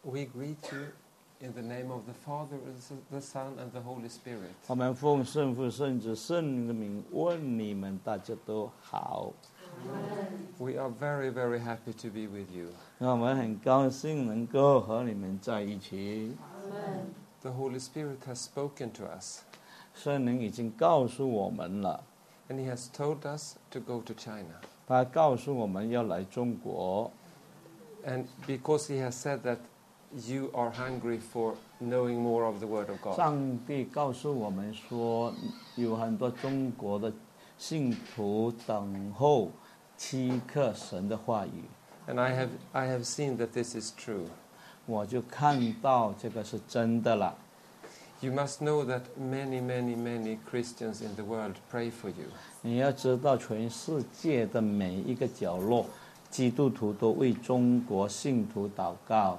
We greet you in the name of the Father, the Son, and the Holy Spirit. 我们奉圣父、圣子、圣灵的名问你们大家都好。 We are very, very happy to be with you. 我们很高兴能够和你们在一起。 The Holy Spirit has spoken to us. 圣灵已经告诉我们了， And He has told us to go to China. 他告诉我们要来中国。 And because He has said that you are hungry for knowing more of the Word of God. 上帝告诉我们说，有很多中国的信徒等候期刻神的话语。 And I have seen that this is true. 我就看到这个是真的了。 You must know that many, many, many Christians in the world pray for you. 你要知道，全世界的每一个角落，基督徒都为中国信徒祷告。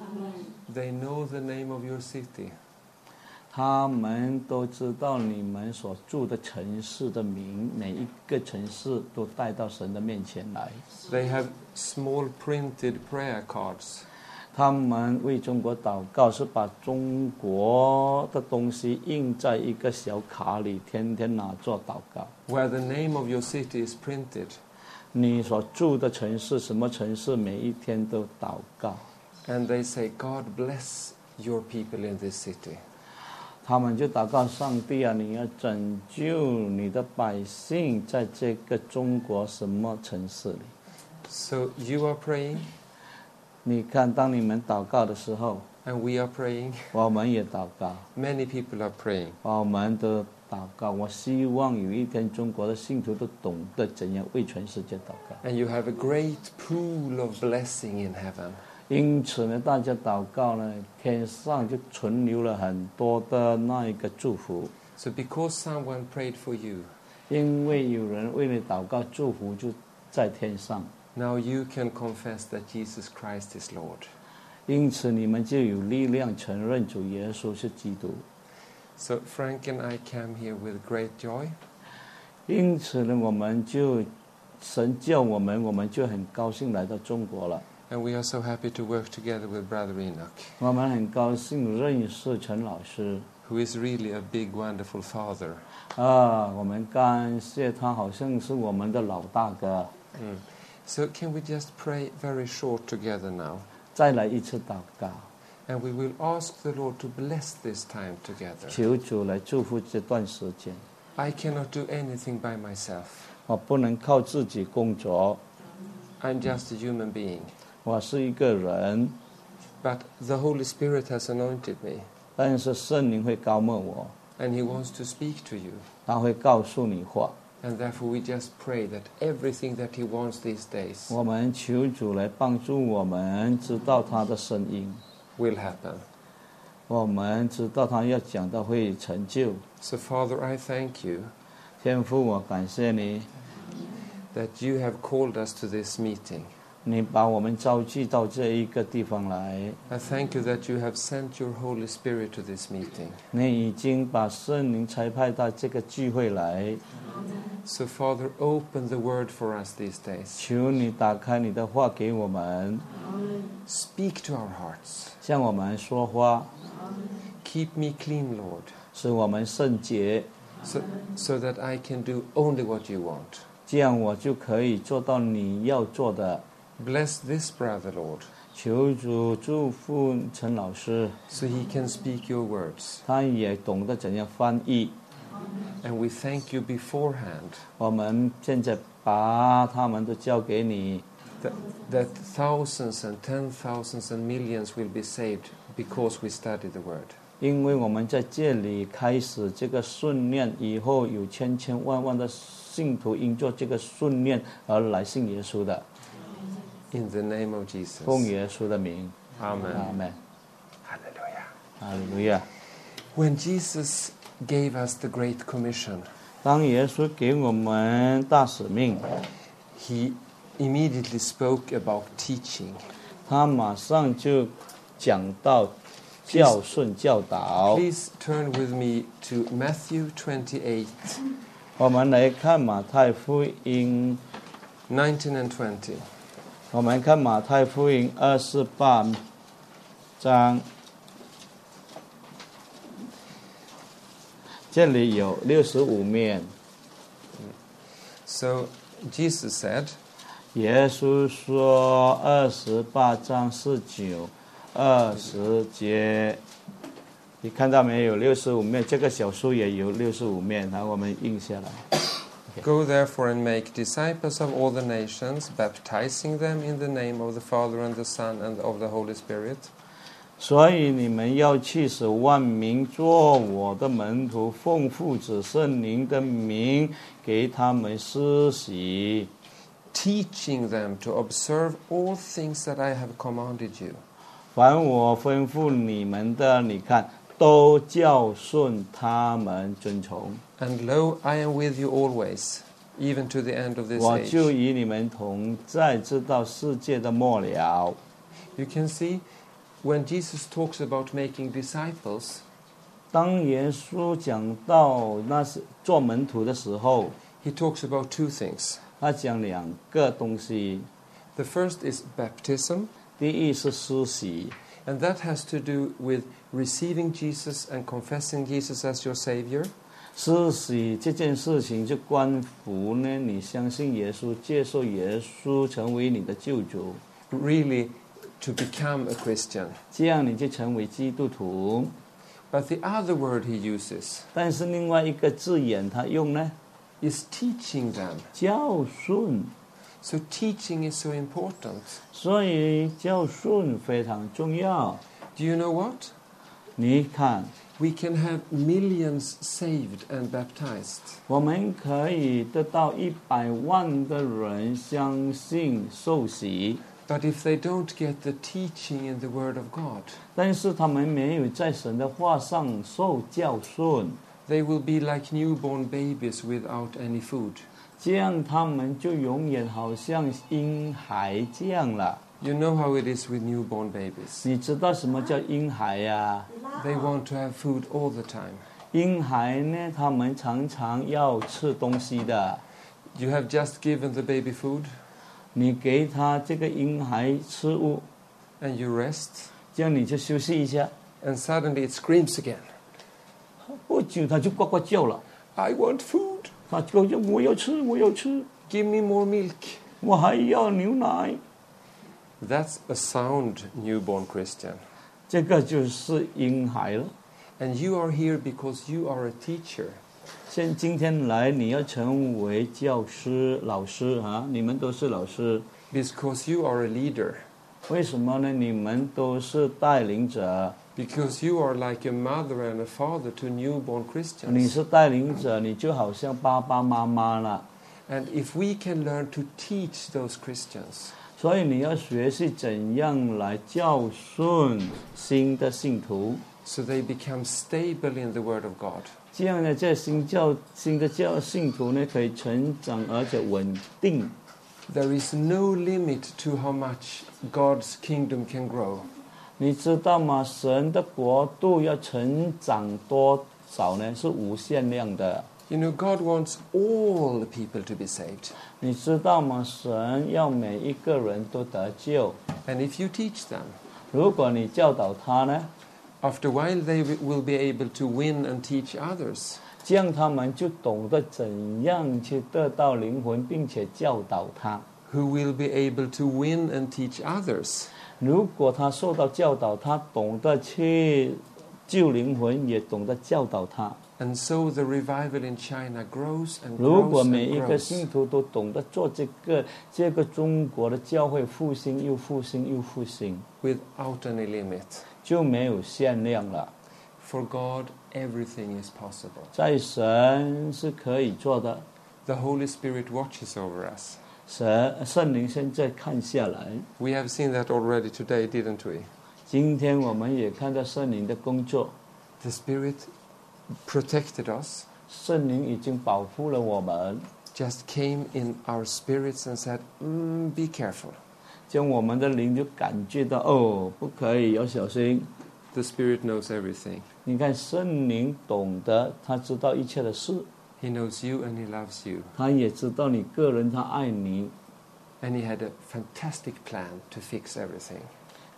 They know the name of your city. 他们都知道你们所住的城市的名，每一个城市都带到神的面前来。 They have small printed prayer cards. 他们为中国祷告，是把中国的东西印在一个小卡里，天天拿做祷告。 Where the name of your city is printed. 你所住的城市，什么城市，每一天都祷告。 And they say, God bless your people in this city. 他们就祷告上帝啊，你要拯救你的百姓，在这个中国什么城市里？ So you are praying, 你看，当你们祷告的时候， and we are praying. 我们也祷告， Many people are praying. 我们都祷告。我希望有一天，中国的信徒都懂得怎样为全世界祷告。 And you have a great pool of blessing in heaven. 因此呢，大家祷告呢，天上就存留了很多的那一个祝福。 So because someone prayed for you, 因为有人为你祷告，祝福就在天上。 now you can confess that Jesus Christ is Lord. 因此，你们就有力量承认主耶稣是基督。 So Frank and I came here with great joy. 因此呢，我们就神叫我们就很高兴来到中国了。 And we are so happy to work together with Brother Enoch, 我们很高兴认识陈老师 who is really a big, wonderful father. 我们感谢他，好像是我们的老大哥。 So can we just pray very short together now? 再来一次祷告， And we will ask the Lord to bless this time together. 求主来祝福这段时间。 I cannot do anything by myself. 我不能靠自己工作， I'm just a human being. 我是一个人， But the Holy Spirit has anointed me, 但是圣灵会膏抹我， and He wants to speak to you. 他会告诉你话。 And therefore we just pray that everything that He wants these days 我们求主来帮助我们，知道他的声音， will happen. 我们知道他要讲的会成就。 So Father, I thank you 天父，我感谢你， that you have called us to this meeting. 你把我们召集到这一个地方来， I thank you that you have sent your Holy Spirit to this meeting. 你已经把圣灵差派到这个聚会来。 So Father, open the Word for us these days. 求你打开你的话给我们， Speak to our hearts. 向我们说话， Keep me clean, Lord, 使我们圣洁， so that I can do only what you want. 这样我就可以做到你要做的。 Bless this brother, Lord, 求主祝福陈老师， so he can speak your words. 他也懂得怎样翻译。 And we thank you beforehand 我们现在把他们都交给你， that thousands and 10,000s and millions will be saved because we study the Word. 因为我们在这里开始这个训练，以后有千千万万的信徒因做这个训练而来信耶稣的。 In the name of Jesus. 奉耶稣的名， Amen. 阿门， Hallelujah. 哈利路亚。 When Jesus gave us the Great Commission, 当耶稣给我们大使命， He immediately spoke about teaching. 他马上就讲到教训教导。 Please turn with me to Matthew 28, 我们来看马太福音 19 and 20. 我们看马太福音28 章，这里有65面。 So Jesus said, 耶稣说28章19、20节，你看到没有？65面，这个小书也有65面，然后我们印下来。 Go therefore and make disciples of all the nations, baptizing them in the name of the Father and the Son and of the Holy Spirit. 所以你们要去使万民做我的门徒，奉父子圣灵的名给他们施洗， teaching them to observe all things that I have commanded you. 凡我吩咐你们的，你看都教训他们遵从。 And lo, I am with you always, even to the end of this 我 age. 就与你们同在，直到世界的末了。 You can see, when Jesus talks about making disciples, 当耶稣讲到那是做门徒的时候， he talks about two things. 他讲2个东西。 The first is baptism, 第一是施洗， and that has to do with receiving Jesus and confessing Jesus as your Savior. 施洗这件事情就关乎呢，你相信耶稣，接受耶稣成为你的救主， Really, to become a Christian. 这样你就成为基督徒。 But the other word he uses 但是另外一个字眼他用呢， is teaching them. 教训。 So teaching is so important. 所以教训非常重要。 Do you know what? 你看， We can have millions saved and baptized. 我们可以得到100万的人相信受洗， But if they don't get the teaching in the Word of God, 但是他们没有在神的话上受教训， they will be like newborn babies without any food. 这样他们就永远好像婴孩这样了。 You know how it is with newborn babies. 你知道什么叫婴孩呀？ They want to have food all the time. 婴孩呢，他们常常要吃东西的。 You have just given the baby food 你给他这个婴孩吃物， and you rest, 这样你就休息一下， and suddenly it screams again. 不久他就呱呱叫了。 I want food. 他就说我要吃，我要吃， Give me more milk. 我还要牛奶。 That's a sound newborn Christian. 这个就是婴孩了。 And you are here because you are a teacher. 今天来，你要成为教师、老师啊！你们都是老师， Because you are a leader. 为什么呢？你们都是带领者， Because you are like a mother and a father to newborn 你 Christians. 是带领者，你就好像爸爸妈妈了。 And if we can learn to teach those Christians, 所以你要学习怎样来教训新的信徒， so they become stable in the Word of God, 这样呢，这新的信徒呢，可以成长而且稳定。 there is no limit to how much God's kingdom can grow. 你知道吗？神的国度要成长多少呢？是无限量的。 You know, God wants all the people to be saved. 你知道吗？神要每一个人都得救。 And if you teach them, 如果你教导他呢， after a while they will be able to win and teach others. 这样他们就懂得怎样去得到灵魂，并且教导他。 Who will be able to win and teach others. 如果他受到教导，他懂得去救灵魂，也懂得教导他。 And so the revival in China grows and 如果 grows 每 and 一个信 grows 徒都懂得做这个中国的教会复兴又复兴又复兴， without any limit. 就没有限量了。 For God, everything is possible. 在神是可以做的， The Holy Spirit watches over us. 圣灵现在看下来， We have seen that already today, didn't we? 今天我们也看到圣灵的工作， The Spirit protected us, 圣灵已经保护了我们， just came in our spirits and said, be careful. 将我们的灵就感觉到哦，不可以，要小心。 The Spirit knows everything. 你看圣灵懂得，他知道一切的事， He knows you and He loves you. 他也知道你个人，他爱你， And He had a fantastic plan to fix everything.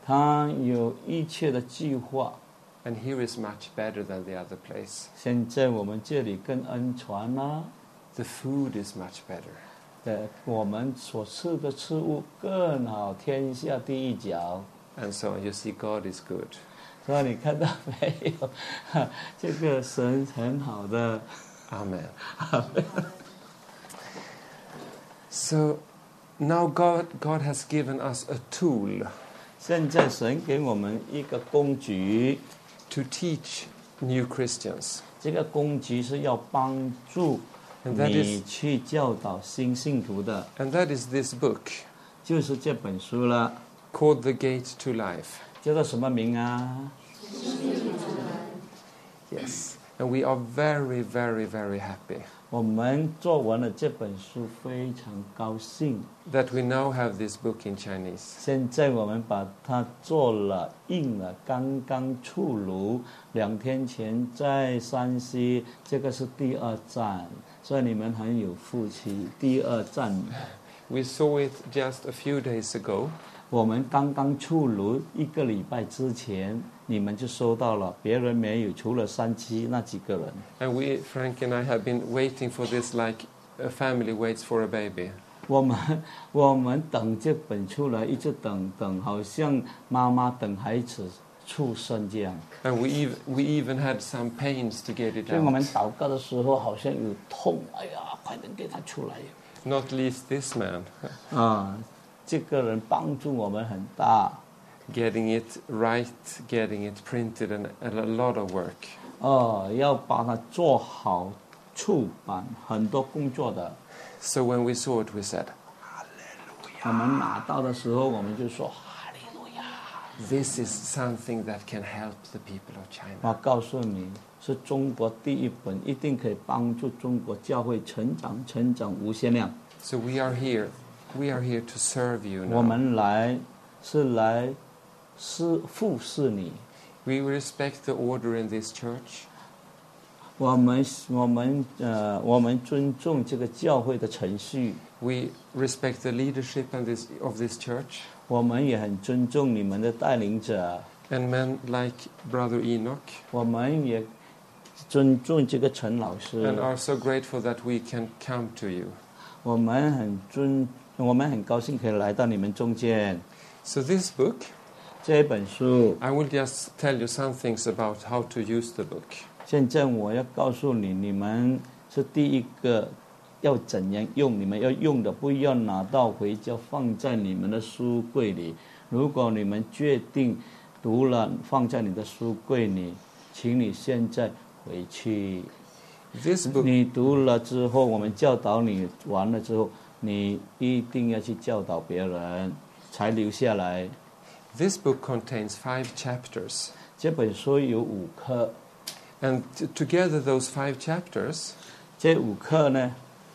他有一切的计划。 And here is much better than the other place. 现在我们这里更安全啦， The food is much better. 对，我们所吃的食物更好，天下第一角。 And so you see, God is good. 所以你看到没有？这个神很好的。 Amen. So now God has given us a tool 现在神给我们一个工具， to teach new Christians. 这个工具是要帮助 And that 你 is, 去教导新信徒的， and that is this book 就是这本书了。 called The Gate to Life. 叫做什么名啊？ Yes. And we are very, very, very happy 我们做完了这本书，非常高兴。 that we now have this book in Chinese. 现在我们把它做了印了，刚刚出炉，2天前在山西，这个是第2站，所以你们很有福气。第2站， We saw it just a few days ago. 我们刚刚出炉1个礼拜之前，你们就收到了，别人没有，除了山西那几个人。 And Frank and I have been waiting for this like a family waits for a baby. 我们等这本出来，一直等，好像妈妈等孩子出生这样。 And we even had some pains to get it 所以我们 out. 祷告的时候好像有痛，哎呀，快点给他出来 Not least this man. 啊！这个人帮助我们很大 Getting it right, getting it printed, and a lot of work. 哦，要把它做好出版，很多工作的。 So when we saw it, we said, 我们拿到的时候，我们就说哈利路亚！ this is something that can help the people of China. 我告诉你，是中国第一本，一定可以帮助中国教会成长无限量。 So we are here to serve you 我 now. 们来服侍你。 We respect the order in this church. 我们尊重这个教会的程序， We respect the leadership of this church. 我们也很尊重你们的带领者， And men like Brother Enoch. 我们也尊重这个陈老 And 师， are so grateful that we can come to you. 我们很高兴可以来到你们中间。 So this book, 这本书， I will just tell you some things about how to use the book. 现在我要告诉你，你们是第一个要怎样用，你们要用的，不要拿到回家放在你们的书柜里。如果你们决定读了放在你的书柜里，请你现在回去。 This book, 你读了之后，我们教导你完了之后，你一定要去教导别人，才留下来。 this book contains 5 chapters. 这本书有5课， And together those 5 chapters 这5课呢，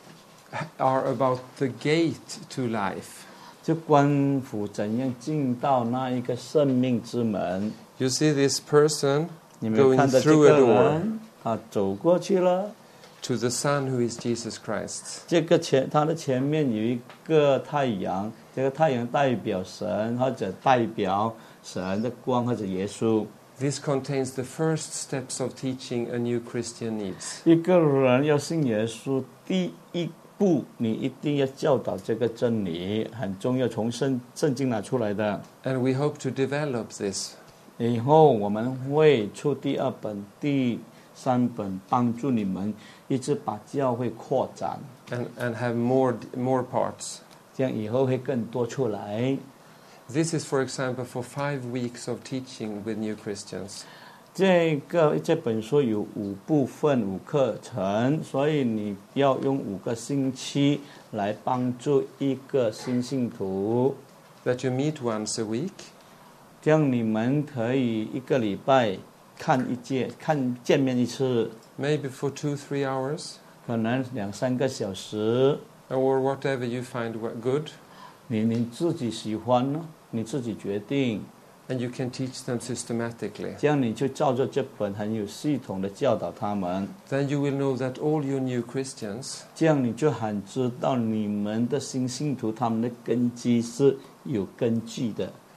are about the gate to life. 就关乎怎样进到那一个生命之门。 You see this person 你们看 going 到这 through 个 a door 人，他走过去了。 to the Son who is Jesus Christ. 这个他的前面有一个太阳，这个太阳代表神，或者代表神的光，或者耶稣。 This contains the first steps of teaching a new Christian needs. 一个人要信耶稣，第一步你一定要教导这个真理，很重要，从圣经拿出来的。 And we hope to develop this. 以后我们会出第2本、第3本，帮助你们一直把教会扩展， And have more parts. 这样以后会更多出来。 This is, for example, for 5 weeks of teaching with new Christians. 这本书有5部分、5课程，所以你要用5个星期来帮助一个新信徒。 That you meet once a week. 这样你们可以1个礼拜见面一次， Maybe for 2-3 hours. 可能2-3个小时， Or whatever you find good. 你自己喜欢呢，你自己决定。 And you can teach them systematically. 这样你就照着这本很有系统的教导他们， Then you will know that all your new Christians 这样你就很知道你们的新信徒他们的根基是有根据的。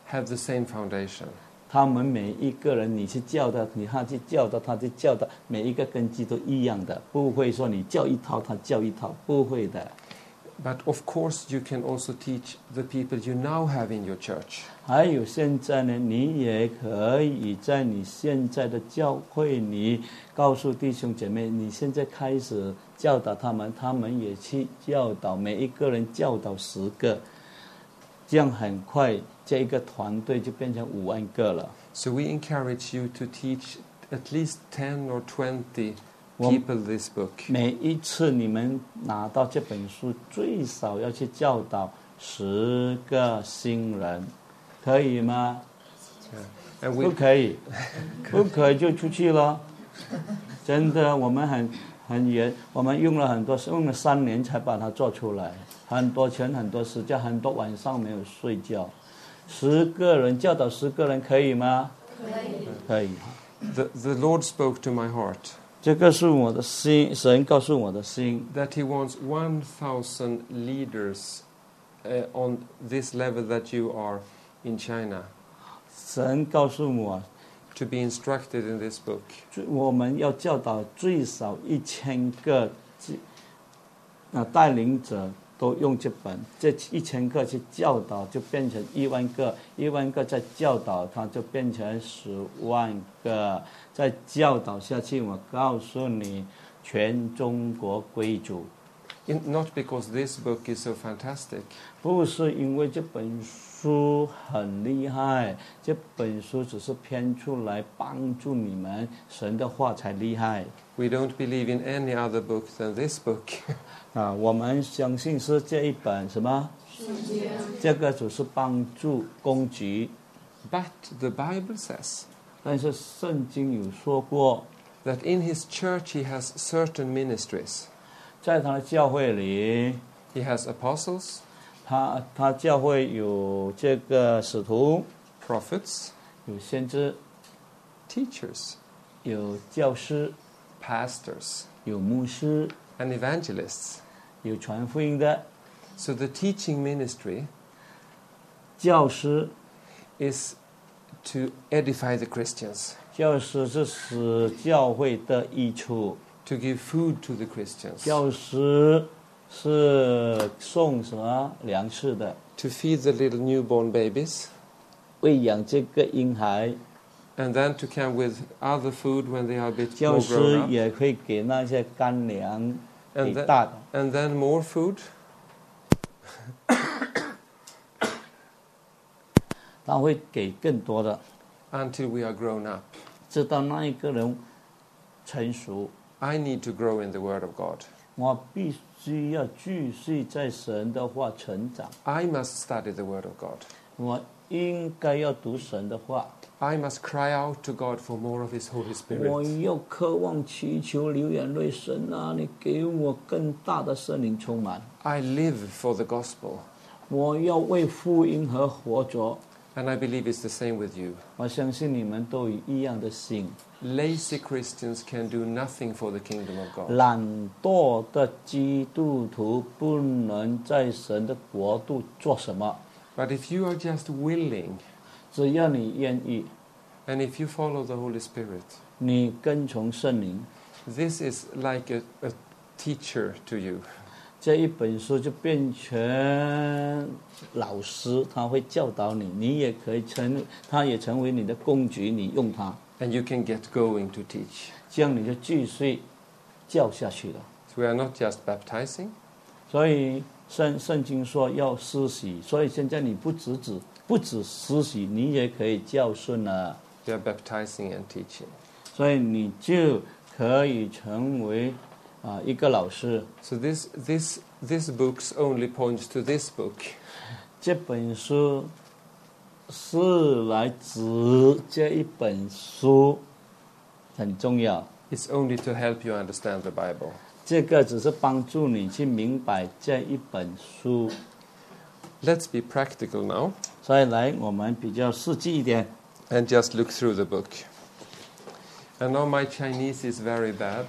have the same foundation. 他们每一个人，你去教的，他去教的，他去教的，每一个根基都一样的，不会说你教一套，他教一套，不会的。 But of course, you can also teach the people you now have in your church. 还有现在呢，你也可以在你现在的教会里告诉弟兄姐妹，你现在开始教导他们，他们也去教导，每一个人教导10个，这样很快这一个团队就变成5万个了。 So we encourage you to teach at least 10 or 20 people this book. 每一次你们拿到这本书，最少要去教导10个新人，可以吗？ And 不可以，不可以就出去了。真的，我们很严，我们用了3年才把它做出来，很多钱，很多时间，很多晚上没有睡觉。10个人教导10个人，可以吗？可以。 the Lord spoke to my heart 这个是我的心，神告诉我的心。 that He wants 1,000 leaders on this level that you are in China 神告诉我， to be instructed in this book. 我们要教导最少1000个带领者都用这本，这1000个去教导，就变成1万个，1万个再教导，它就变成10万个，再教导下去。我告诉你，全中国归主。 Not because this book is so fantastic, 不是因为这本书很厉害，这本书只是编出来帮助你们，神的话才厉害。 we don't believe in any other book than this book. 我们相信是这一本什么？这个只是帮助工具。 But the Bible says 但是圣经有说过， that in His church He has certain ministries. 在他的教会里， He has apostles, 他教会有这个使徒， prophets, 有先知， teachers, 有教师， pastors, 有牧师， and evangelists. 有传福音的 So the teaching ministry 教师。 is to edify the Christians, 教师是使教会的益处， to give food to the Christians, 教师是送什么粮食的， to feed the little newborn babies, 喂养这个婴孩。 and then to come with other food when they are a bit 教 more 师 grown up, 也会给那些干粮给 and 大的， then more food, 他会给更多的， until we are grown up. 直到那一个人成熟。 I need to grow in the Word of God. 我必须要继续在神的话成长， I must study the Word of God. 我应该要读神的话， I must cry out to God for more of His Holy 我 Spirit. 要渴望祈求流眼泪，神啊，你给我更大的圣灵充满。 I live for the gospel. 我要为福音和活着。 And I believe it's the same with you. 我相信你们都有一样的心。 Lazy Christians can do nothing for the kingdom of God. 懒惰的基督徒不能在神的国度做什么， But if you are just willing, 只要你愿意， and if you follow the Holy Spirit, 你跟从圣灵， this is like a teacher to you. 这一本书就变成老师，他会教导你，你也可以他也成为你的工具，你用它， And you can get going to teach. 这样你就继续教下去了。 So we are not just baptizing, 所以圣经说要施洗，所以现在你不只施洗，你也可以教训了， we are baptizing and teaching. 所以你就可以成为一个老师。 So this books only points to this book. 这本书是来指这一本书，很重要。 It's only to help you understand the Bible. 这个只是帮助你去明白这一本书。 Let's be practical now 所以来，我们比较实际一点。 and just look through the book. And now my Chinese is very bad.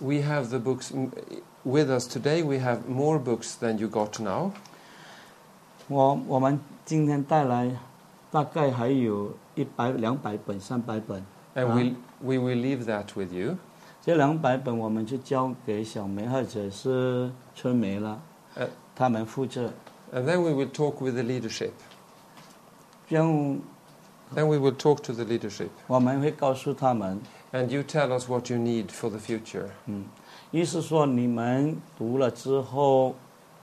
we have the books with us today. We have more books than you got now. 我们今天带来大概还有100、200本、300本。 And we will leave that with you. 这200本我们就交给小梅或者是春梅了，他们负责。 And then we will talk with the leadership. Then we will talk to the leadership. 我们会告诉他们。 And you tell us what you need for the future. 意思说你们读了之后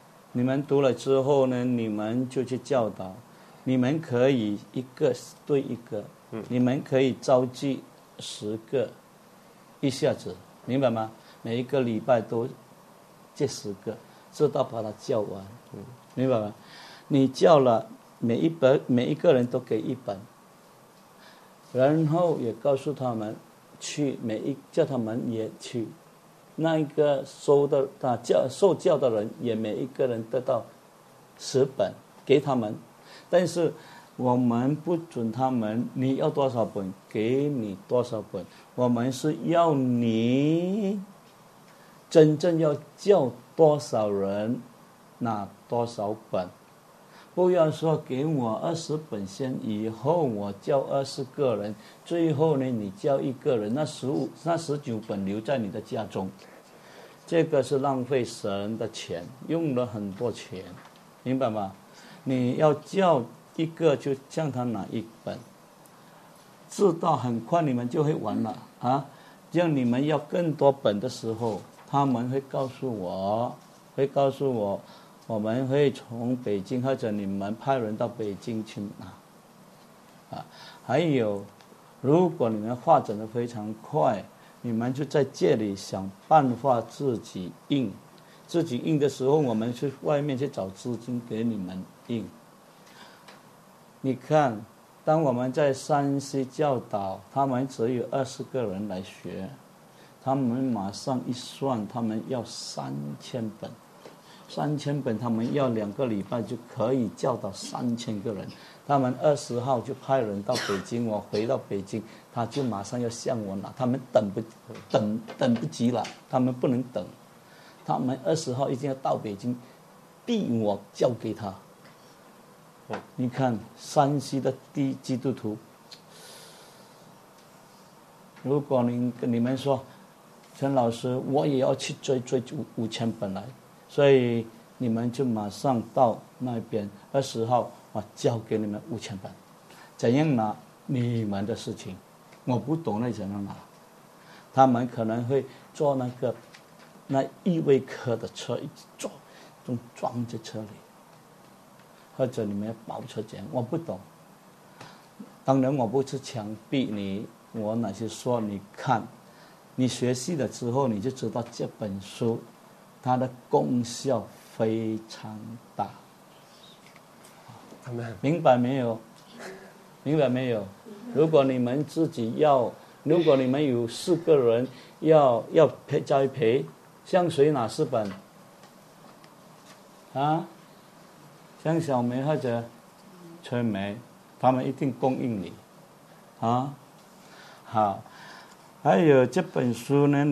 呢，你们就去教导，你们可以一个对一个，你们可以召集10个，一下子，明白吗？每一个礼拜都这10个，直到把它教完，明白吗？你教了每一个人都给1本，然后也告诉他们去叫他们也去。那一个受教的人也每一个人得到10本给他们，但是我们不准他们你要多少本给你多少本，我们是要你真正要教多少人拿多少本，不要说给我20本先，以后我教20个人，最后呢你教1个人，那19本留在你的家中，这个是浪费神的钱，用了很多钱，明白吗？你要教一个就向他拿1本，直到很快你们就会完了啊！这样你们要更多本的时候，他们会告诉我，我们会从北京或者你们派人到北京去拿，还有，如果你们发展的非常快，你们就在这里想办法自己印的时候，我们去外面去找资金给你们印。你看，当我们在山西教导，他们只有20个人来学，他们马上一算，他们要3000本。3000本，他们要2个礼拜就可以教导3000个人。他们20号就派人到北京，我回到北京，他就马上要向我拿，他们等不及了，他们不能等，他们20号一定要到北京，逼我交给他。你看山西的基督徒，如果你们说陈老师，我也要去追5000本来。所以你们就马上到那边20号，我交给你们5000本，怎样拿你们的事情，我不懂那怎样拿。他们可能会坐那异味科的车，一直坐，都装在车里，或者你们要包车怎样，我不懂。当然我不是强逼你，我乃是说你看，你学习了之后，你就知道这本书它的功效非常大。明白没有？如果你们如果你们有4个人要栽培，向谁拿4本？向小梅或者春梅，他们一定供应你。好，还有这本书呢，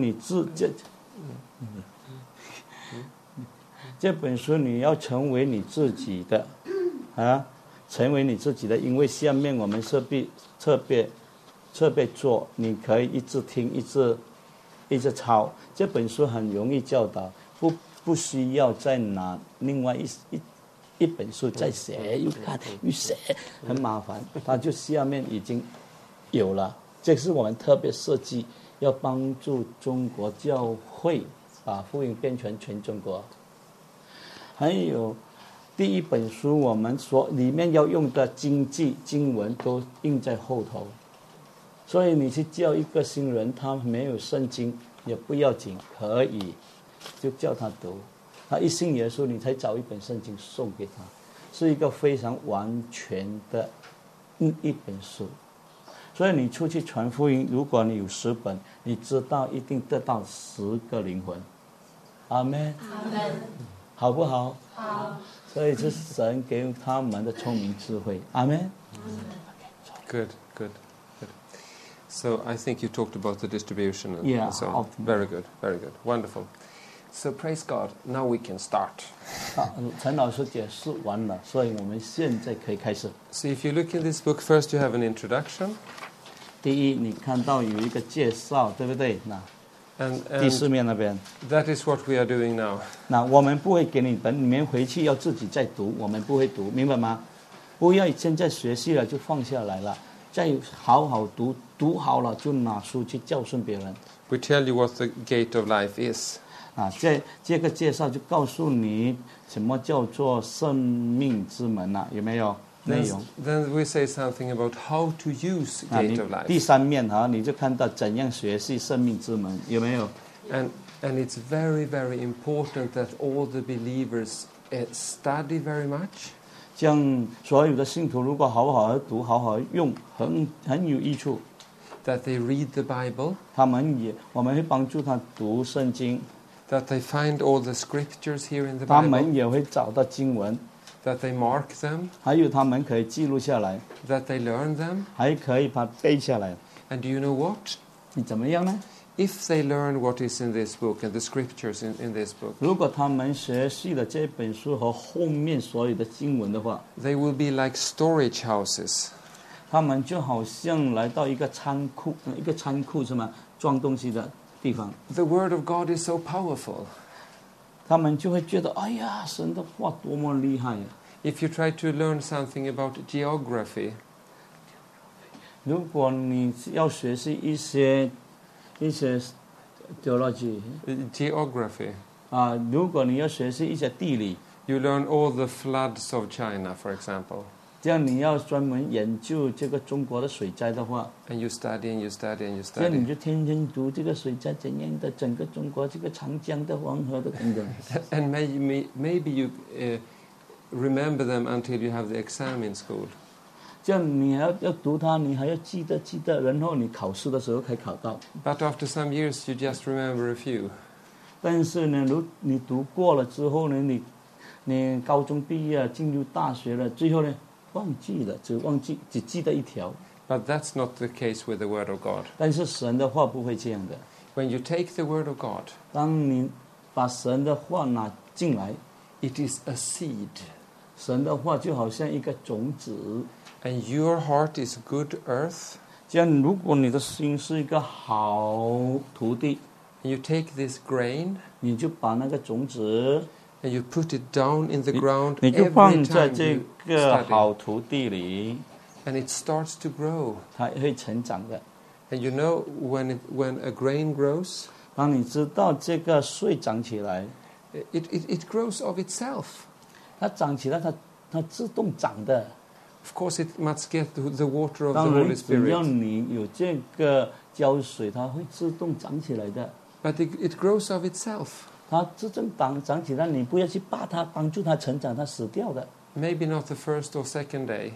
这本书你要成为你自己的成为你自己的，因为下面我们特别做，你可以一直听一直抄。这本书很容易教导，不需要再拿另外一本书再写，又看又写，很麻烦。它就下面已经有了，这是我们特别设计，要帮助中国教会把福音变成全中国。还有第1本书，我们说里面要用的经文都印在后头，所以你去教一个新人，他没有圣经也不要紧，可以就叫他读，他一信耶稣，你才找一本圣经送给他，是一个非常完全的一本书。所以你出去传福音，如果你有10本，你知道一定得到10个灵魂。阿们，好不好？好。所以是神给他们的聪明智慧。阿们。 Good. So I think you talked about the distribution and, Yeah, and so on. often. Very good, very good, wonderful. So praise God. Now we can start. 好，陈老师解释完了，所以我们现在可以开始。 So if you look in this book, first you have an introduction, 第一，你看到有一个介绍，对不对？那 and 第四面那边， that is what we are doing now. 那我们不会给你本，你们回去要自己再读，我们不会读，明白吗？不要现在学习了就放下来了，再好好读，读好了就拿书去教训别人。 We tell you what the gate of life is. 啊，这个介绍就告诉你什么叫做生命之门了、有没有内容？ Then we say something about how to use 啊， gate 你 of 第 life. 三面哈，你就看到怎样学习生命之门，有没有？ And it's very, very important that all the believers study very much. 这样所有的信徒如果好好的读，好好地用，很有益处。 That they read the Bible. 我们会帮助他读圣经， That they find all the scriptures here in the 他 Bible. 们也会找到经文， That they mark them. 还有他们可以记录下来， That they learn them. 还可以把它背下来。 And do you know what? 你怎么样呢？ If they learn what is in this book and the scriptures in this book, 如果他们学习了这本书和后面所有的经文的话， they will be like storage houses. 他们就好像来到一个仓库是吗？装东西的地方， The Word of God is so powerful. 他们就会觉得，哎呀，神的话多么厉害呀！ If you try to learn something about geography, 如果你要学习一些 theology geography, 啊，如果你要学习一些地理， you learn all the floods of China, for example, 这样你要专门研究这个中国的水灾的话， and you study and you study and you 这样你 study. 就天天读这个水灾怎样的，整个中国这个长江的、黄河的等等。 And maybe you remember them until you have the exam in school. 这样你还要读它，你还要记得，然后你考试的时候可以考到。 But after some years, you just remember a few. 但是呢，你读过了之后呢，你高中毕业进入大学了，最后呢忘记了，只记得一条。 But that's not the case with the Word of God. 但是神的话不会这样的。 When you take the Word of God, 当你把神的话拿进来， it is a seed. 神的话就好像一个种子。 And your heart is good earth. 这样，如果你的心是一个好土地， And you take this grain 你就把那个种子， and you put it down in the ground 你就 every 放在 time 这 you 个 study. 好土地里， And it starts to grow. 它会成长的。 And you know when a grain grows, 当你知道这个穗长起来， it grows of itself. 它长起来，它自动长的。 Of course, it must get the water of the 当然， Holy 只要 Spirit. 你有这个浇水，它会自动长起来的。 But it grows of itself. 它自动长起来，你不要去扒它，帮助它成长，它死掉的。 Maybe not the first or second day.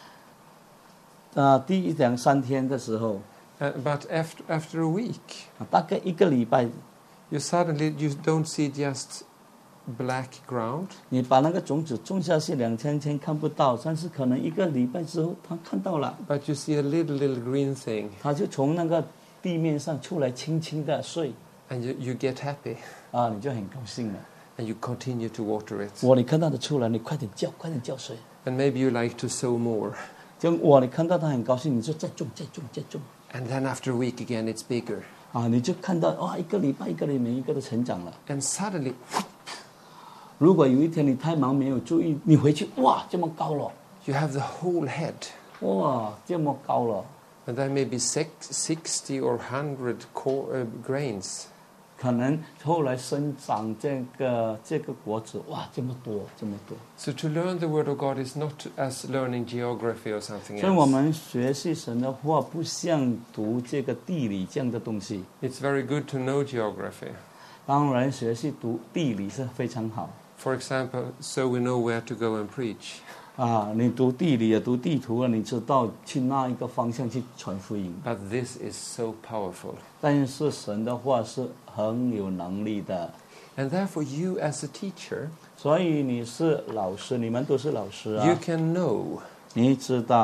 第一两三天的时候， But after a week, 大概一个礼拜， you don't see just black ground. 你把那个种子种下去2-3天看不到，但是可能一个礼拜之后，它看到了， But you see a little green thing. 它就从那个地面上出来，轻轻的碎， And you get happy. 你就很高兴了。 And you continue to water it. 你看到它出来，你快点浇水。 And maybe you like to sow more. 你看到它很高兴，你就再种。 And then after a week again, it's bigger. 你就看到一个礼拜每一个都成长了。 And suddenly, 如果有一天你太忙没有注意，你回去这么高了， you have the whole head. 这么高了， And there may be 60 or 100 grains. 可能后来生长这个果子，这么多。 So to learn the Word of God is not as learning geography or something 所以我 else. 们学习神的话，不像读这个地理这样的东西。 It's very good to know geography. 当然，学习读地理是非常好。 For example, so we know where to go and preach. 你读地理读地图你知道去那一个方向去传福音。 But this is so powerful. 但是神的话是很有能力的。 And therefore, you as a teacher, 所以你是老师，你们都是老师 you can know 你知道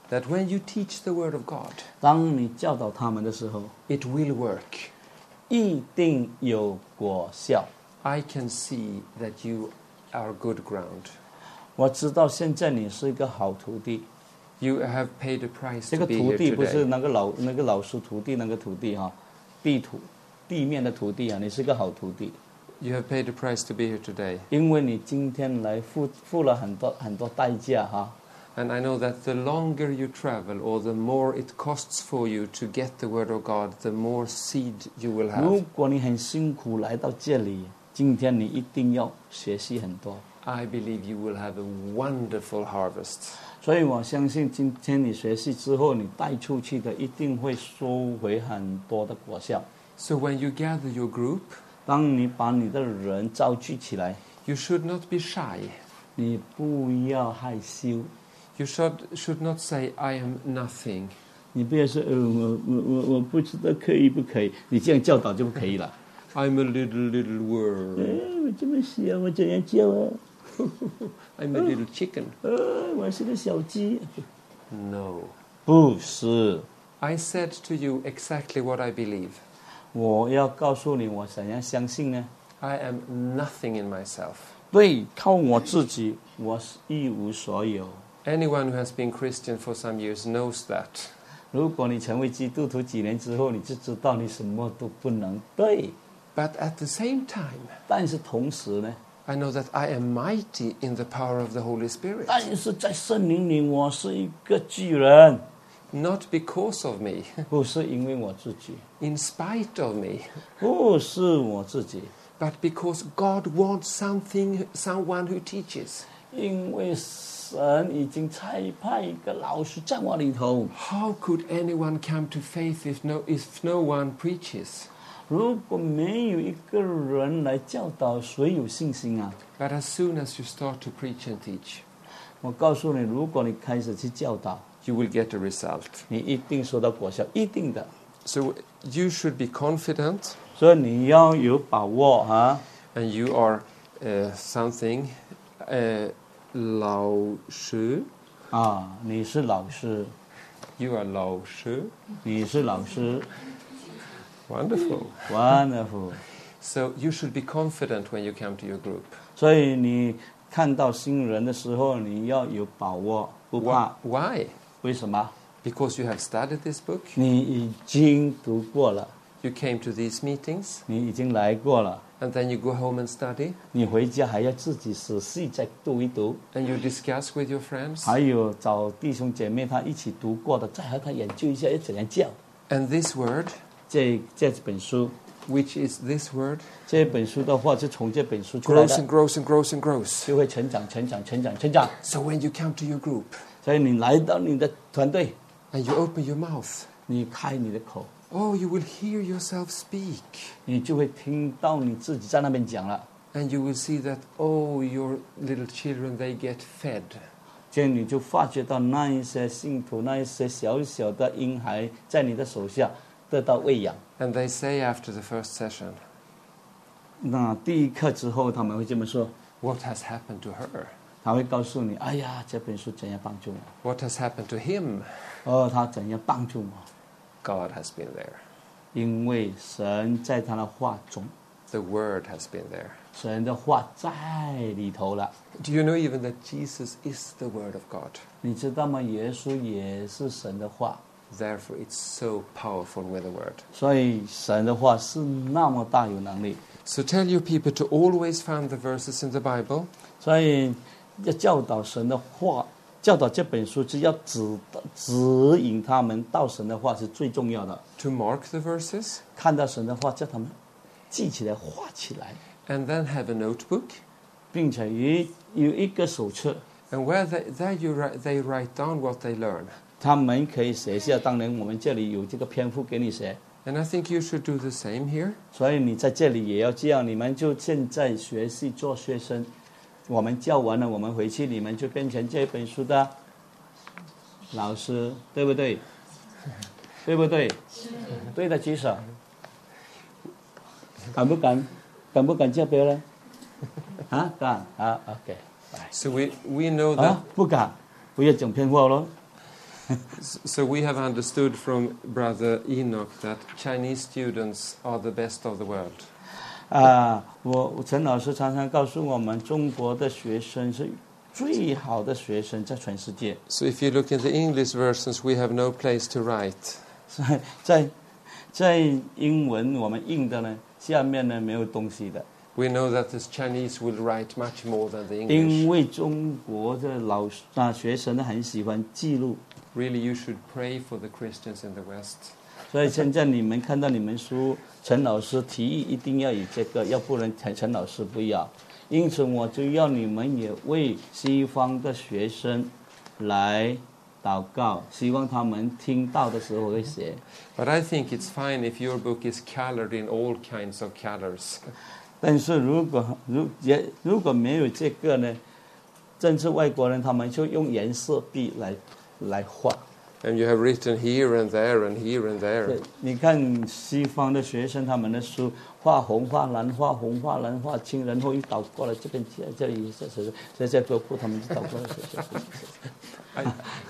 that when you teach the Word of God, 当你教导他们的时候， it will work. 一定有果效。 I can see that you are good ground. 我知道现在你是一个好徒弟。 You have paid a price 这 to 个 be 徒 here 弟不是 today. 那个老师徒弟那个徒弟哈，地面的徒弟啊，你是个好徒弟， You have paid a price to be here today. 因为你今天来付了很多代价哈。 And I know that the longer you travel or the more it costs for you to get the Word of God, the more seed you will 如 have. 果你很辛苦来到这里，今天你一定要学习很多。 I believe you will have a wonderful harvest. 所以我相信今天你学习之后，你带出去的一定会收回很多的果效。 So when you gather your group, 当你把你的人召集起来， you should not be shy. 你不要害羞， You should not say, I am nothing. 你不要说我不知道可以不可以，你这样教导就不可以了。 I'm a little worm. 我这么小，我怎样教啊？ I'm a little chicken. 我是个小鸡。 No. 不是， I said to you exactly what I believe. 我要告诉你，我怎样相信呢？ I am nothing in myself. 对，靠我自己，我是一无所有。 Anyone who has been Christian for some years knows that. 如果你成为基督徒几年之后，你就知道你什么都不能。对， But at the same time, 但是同时呢， I know that I am mighty in the power of the Holy Spirit. 但是在圣灵里，我是一个巨人， Not because of me, 不是因为我自己， in spite of me, 不是我自己， but because God wants someone who teaches. 因为神已经差派一个老师在我里头。 How could anyone come to faith if no one preaches? 如果没有一个人来教导，谁有信心啊？ But as soon as you start to preach and teach, 我告诉你，如果你开始去教导， you will get a result. 你一定收到果效，一定的。 So you should be confident, 所以你要有把握啊！ and you are something, 老师. 啊，你是老师， You are 老师. 你是老师 Wonderful. ，wonderful。 So you should be confident when you come to your group. 所以你看到新人的时候，你要有把握，不怕。 Why? 为什么？ Because you have studied this book, 你已经读过了， you came to these meetings, 你已经来过了， and then you go home and study, 你回家还要自己仔细再读一读， and you discuss with your friends. 还有找弟兄姐妹他一起读过的，再和他研究一下要怎样教。 And this word, 这本书， which is this word, 这本书的话是从这本书出来 grows 的 and，grows and grows and grows. 就会成长、成长、成长、成长。 So when you come to your group, 所以你来到你的团队， and you open your mouth, 你开你的口， oh, you will hear yourself speak. 你就会听到你自己在那边讲了。 And you will see that, oh, your little children, they get fed. 这样你就发觉到那一些信徒，那一些小小的婴孩在你的手下得到喂养。 And they say after the first session, 那第一课之后，他们会这么说， what has happened to her? 他会告诉你：“哎呀，这本书怎样帮助我？ What has happened to him? 他怎样帮助我？ God has been there. 因为神在他的话中， The Word has been there. 神的话在里头了。 Do you know even that Jesus is the Word of God? 你知道吗？耶稣也是神的话， Therefore, it's so powerful with the Word. 所以神的话是那么大有能力。 So tell your people to always find the verses in the Bible, 所以要教导神的话，教导这本书是要指引他们到神的话是最重要的。 to mark the verses, 看到神的话，叫他们记起来、画起来， and then have a notebook. 并且有一个手册， And where they write down what they learn. 他们可以写下。当然，我们这里有这个篇幅给你写， And I think you should do the same here. 所以你在这里也要这样。你们就现在学习做学生，我们教完了，我们回去，你们就变成这本书的老师，对不对？对不对？对的，举手。敢不敢？敢不敢叫别人？啊，敢啊 ，OK。 So we know that 啊，不敢，不要讲骗话咯。 So we have understood from Brother Enoch that Chinese students are the best of the world. 陈老师常常告诉我们，中国的学生是最好的学生，在全世界。 So if you look in the English versions, we have no place to write. 在英文我们印的呢，下面呢没有东西的。 We know that the Chinese will write much more than the 因 English. 为中国的学生呢很喜欢记录， Really, you should pray for the Christians in the West. 所以现在你们看到你们书，陈老师提议一定要以这个，要不然陈老师不要。因此我就要你们也为西方的学生来祷告，希望他们听到的时候会写。 But I think it's fine if your book is colored in all kinds of colors. 但是如果没有这个呢，甚至外国人他们就用颜色笔来画。 And you have written here and there and here and 对 there. 你看西方的学生他们的书，画红画蓝，画红画蓝，画青，然后一倒过来这边这里这多库他们就倒过来。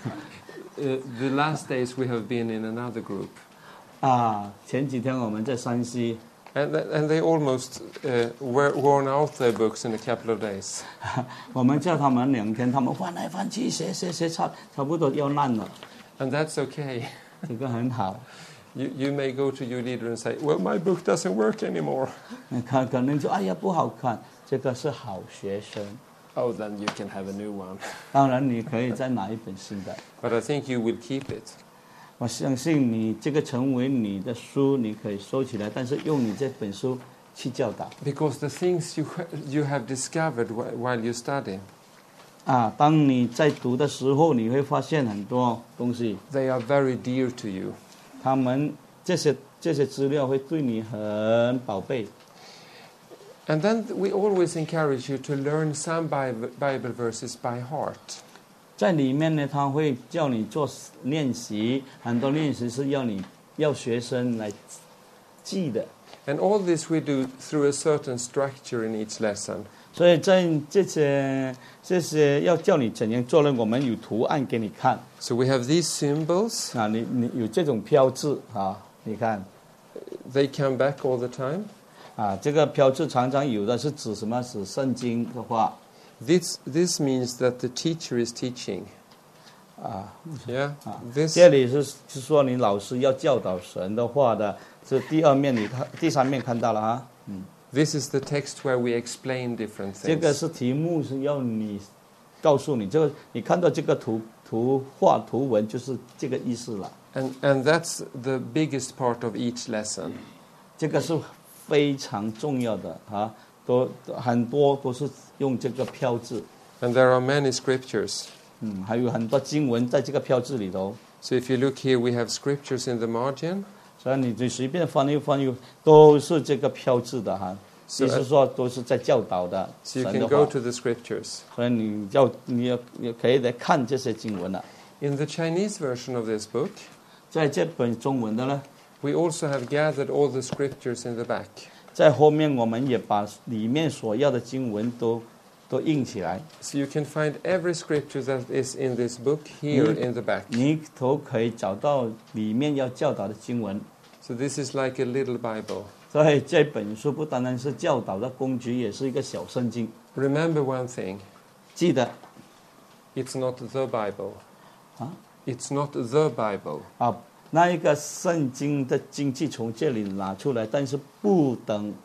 The last days we have been in another group. 前几天我们在山西。 And they almost worn out their books in a couple of days. 我们叫他们2天，他们翻来翻去写差不多要烂了。 And that's okay. 这个很好。 You may go to your leader and say, well, my book doesn't work anymore. 可能就哎呀不好看，这个是好学生。 Oh, then you can have a new one. 当然你可以再拿一本新的。 But I think you will keep it. 我相信你这个成为你的书，你可以收起来，但是用你这本书去教导。 Because the things you have discovered while you study, 当你在读的时候，你会发现很多东西， they are very dear to you. 他们这些资料会对你很宝贝。 And then we always encourage you to learn some Bible verses by heart. 在里面呢，他会叫你做练习，很多练习是要学生来记的。 And all this we do through a certain structure in each lesson. 所以在这些要叫你怎样做呢？我们有图案给你看。 So we have these symbols. 你有这种标志你看 They come back all the time. 这个标志常常有的是指什么？指圣经的话。 This means that the teacher is teaching. Yeah. This 这里是说你老师要教导神的话的，是第三面看到了 This is the text where we explain different 这个 things. 是题目是要你告诉你，这个你看到这个图画图文就是这个意思了。 And that's the biggest part of each lesson. 这个是非常重要的很多都是用这个标志。 And there are many scriptures. 还有很多经文在这个标志里头。 So if you look here, we have scriptures in the margin. 所以你就随便翻译都是这个标志的意思说都是在教導的 So you 神的 can go 話。 to the scriptures. 所以你可以來看這些經文了。 In the Chinese version of this book, 在這本中文的呢， we also have gathered all the scriptures in the back. 在後面我們也把裡面所要的經文都印起來。 So you can find every scripture that is in this book here in the back. 你都可以找到裡面要教導的經文。 So this is like a little Bible. 所以這本書不單單是教導的工具，也是一個小聖經。 Remember one thing. 記得 It's not the Bible. 啊 It's not the Bible. 那一個聖經的經濟從這裡拿出來，但是不等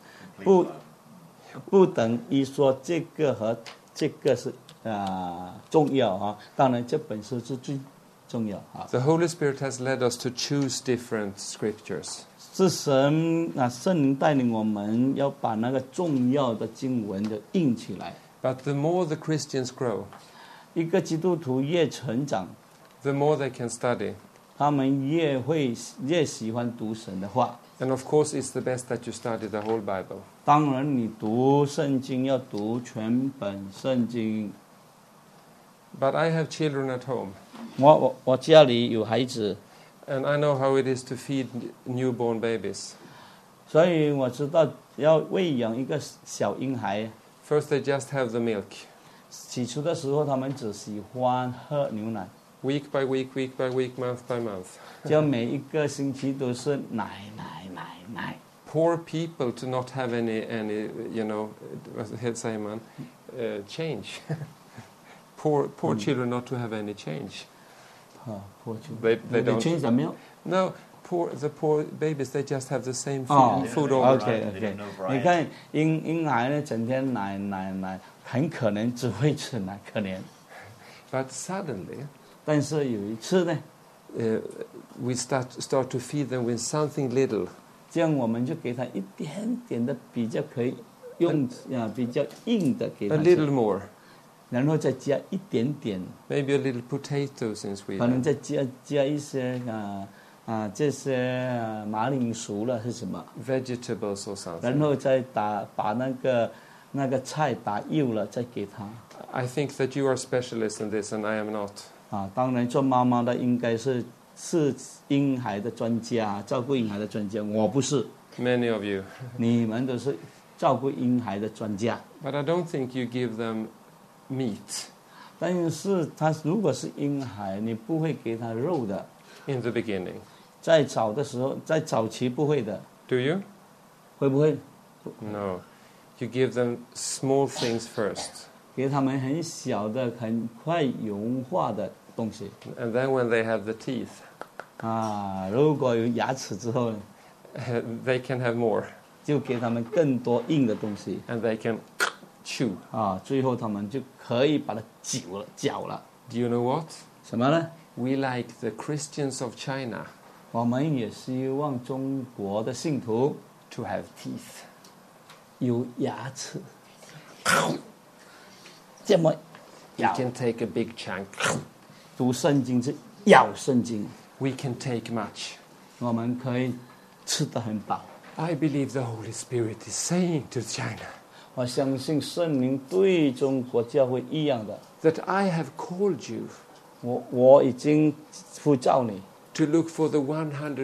於說這個和這個是重要當然這本書是最重要 The Holy Spirit has led us to choose different scriptures. 是神聖靈帶領我們要把那個重要的經文就印起來。 But the more the Christians grow, 一個基督徒越成長， the more they can study. 他們越喜歡讀神的話。 And of course, it's the best that you study the whole Bible. 當然你讀聖經要讀全本聖經。 But I have children at home. 我家裡有孩子， And I know how it is to feed newborn babies. 所以我知道要餵養一個小嬰孩。 First, they just have the milk. 起初的時候，他們只喜歡喝牛奶。 week by week, week by week, month by month. 就每一个星期都是奶。 Poor people to not have any what's the head say, man? Change. poor children not to have any change. Poor children. They don't change the milk. No, the poor babies, they just have the same Oh, food all the time. OK， 你看婴孩呢，整天奶，很可能只会吃奶，可怜。 But suddenly, 但是有一次呢， we start to feed them with something little. 这样我们就给他一点点的比较可以用比较硬的给他 A 吃， little more. 然后再加一点点， Maybe a little potatoes in 可能 Sweden. 再加一些这些马铃薯了是什么？ Vegetables or something. 然后再把那个菜打幼了再给他。 I think that you are specialists in this and I am not. 当然做妈妈的应该是婴孩的专家，照顾婴孩的专家，我不是。 Many of you. 你们都是照顾婴孩的专家。 But I don't think you give them meat 但是他如果是婴孩，你不会给他肉的。 in the beginning. 在早期不会的， Do you? 会不会？ No. You give them small things first. 给他们很小的、很快融化的东西。 And then when they have the teeth, 如果有牙齿之后， they can have more. 就给他们更多硬的东西。 And they can chew. 最后他们就可以把它嚼了。 Do you know what? 什么呢？ We like the Christians of China 我们也希望中国的信徒 to have teeth. 有牙齿，这么 We 咬。 can take a big chunk. 读圣经是咬圣经， We can take much. 我们可以吃得很饱。 I believe the Holy Spirit is saying to China 我相信圣灵对中国教会一样的。 that I have called you 我已经呼召你， to look for the 100%.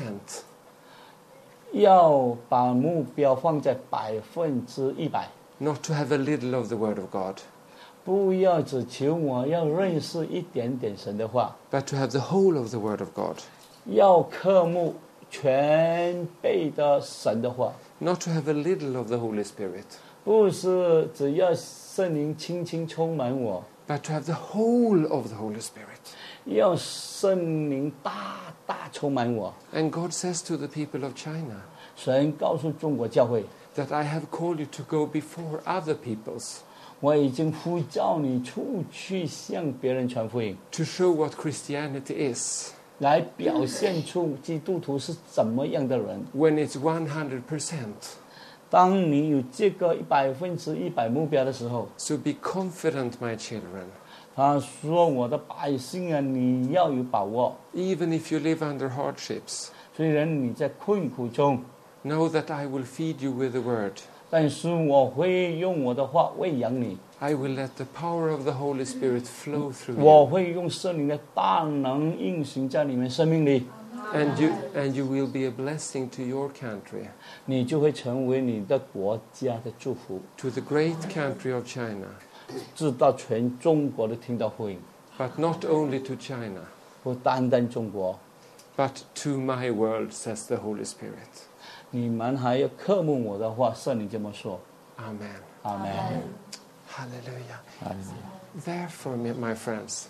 要把目标放在100%， Not to have a little of the Word of God, 不要只求我要认识一点点神的话， but to have the whole of the Word of God. 要科目全背的神的话， Not to have a little of the Holy Spirit, 不是只要圣灵轻轻充满我， but to have the whole of the Holy Spirit. 要圣灵大充满我。 And God says to the people of China 神告诉中国教会， that I have called you to go before other peoples 我已经呼召你出去向别人传福音， to show what Christianity is 来表现出基督徒是怎么样的人。 when it's 100%. 当你有这个100%目标的时候， So be confident, my children. 他说：“我的百姓啊，你要有把握。 Even if you live under hardships, 虽然你在困苦中， know that I will feed you with the word. 但是我会用我的话喂养你， I will let the power of the Holy Spirit flow through 我 you. 会用圣灵的大能运行在你们生命里， And you will be a blessing to your country, 你就会成为你的国家的祝福， to the great country of China. 直到全中国都听到福音， But not only to China, 不单单中国， but to my world, says the Holy Spirit. 你们还要克慕我的话，圣灵这么说。 Amen. 阿门。 Hallelujah. Therefore, my friends,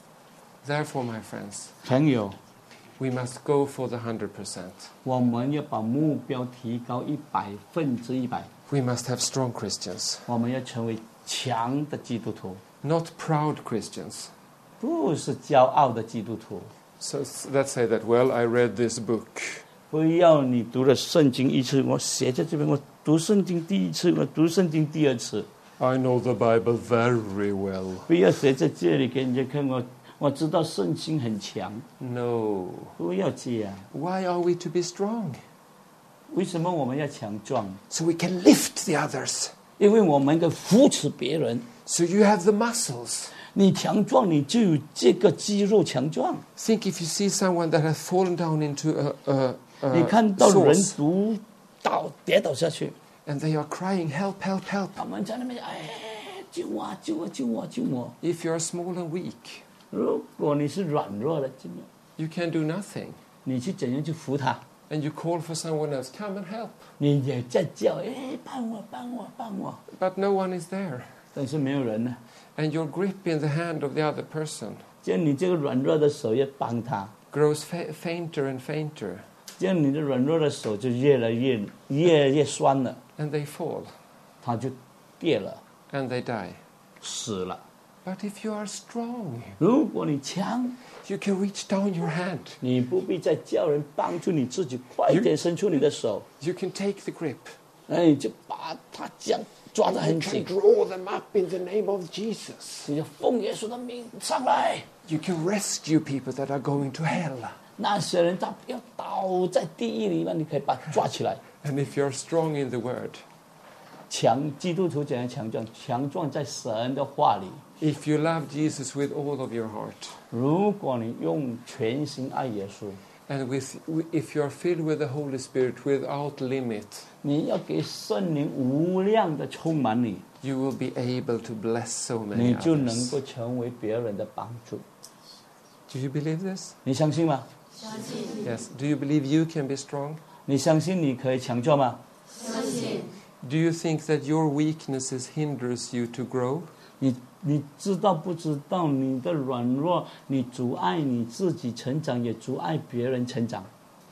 朋友， we must go for the 100%. 我们要把目标提高100%， We must have strong Christians, 我们要成为强的基督徒， not proud Christians. 不是骄傲的基督徒。 So let's say that, well, I read this book. 不要你读了圣经一次，我写在这边，我读圣经第一次，我读圣经第二次。 I know the Bible very well. 不要写在这里给人家看，我知道圣经很强。 No. 不要这样。 Why are we to be strong? 为什么我们要强壮？ So we can lift the others. 因为我们可以扶持别人。 So you have the muscles. 你强壮，你就有这个肌肉强壮。 Think if you see someone that has fallen down into a 你看到人 source 跌倒下去， and they are crying, help, help, help. 他们在那边救我，救我，救我，救我。 If you are small and weak, 如果你是软弱的，怎么样？ You can do nothing. 你去怎样去扶他？ And you call for someone else, come and help. 你也在叫，哎，帮我，帮我，帮我， But no one is there. 但是没有人呢。 And your grip in the hand of the other person 这样你这个软弱的手要帮他， grows fainter and fainter. 这样你的软弱的手就越来越酸了， And they fall. 他就跌了， And they die. 死了。 But if you are strong, 如果你强， you can reach down your hand. 你不必再叫人帮助你自己，快点伸出你的手， You can take the grip. 哎，就把他这样抓得 You 很 can 紧， draw them up in the name of Jesus. 你就奉耶稣的名上来。 You can rescue people that are going to hell. 那些人他要倒在地狱里面，你可以把他抓起来。 And if you're strong in the word, 基督徒怎样强壮？强壮在神的话里。 if you love Jesus with all of your heart, 如果你用全心爱耶稣， and if you are filled with the Holy Spirit without limit, 你要给圣灵无量的充满你， you will be able to bless so 你 many 就能 others. 够成为别人的帮助。 Do you believe this? 你相信吗？ Yes. Do you believe you can be strong? 你相信你可以强壮吗？ Do you think that your weaknesses hinders you to grow? 你知道不知道你的软弱，你阻碍你自己成长，也阻碍别人成长。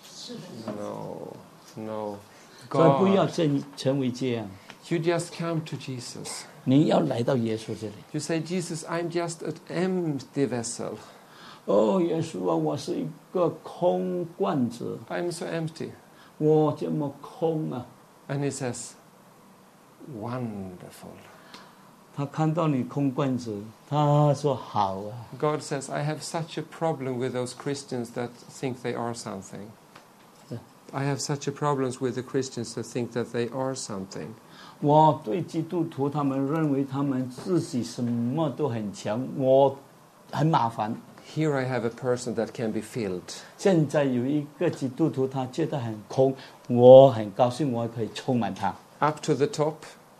No. 所以不要 God, 成为这样。 you just come to Jesus. 你要来到耶稣这里。 You say, Jesus, I'm just an empty vessel. 哦，耶稣啊，我是一个空罐子， I'm so empty. 我这么空啊！ And he says, wonderful. 他看到你空罐子，他说好啊。 God says, I have such a problem with those Christians that think they are something. Yeah. I have such a problem with the Christians that think that they are something. 我对基督徒，他们认为他们自己什么都很强，我很麻烦。 Here I have a person that can be filled. 现在有一个基督徒，他觉得很空，我很高兴，我可以充满他， Up to the top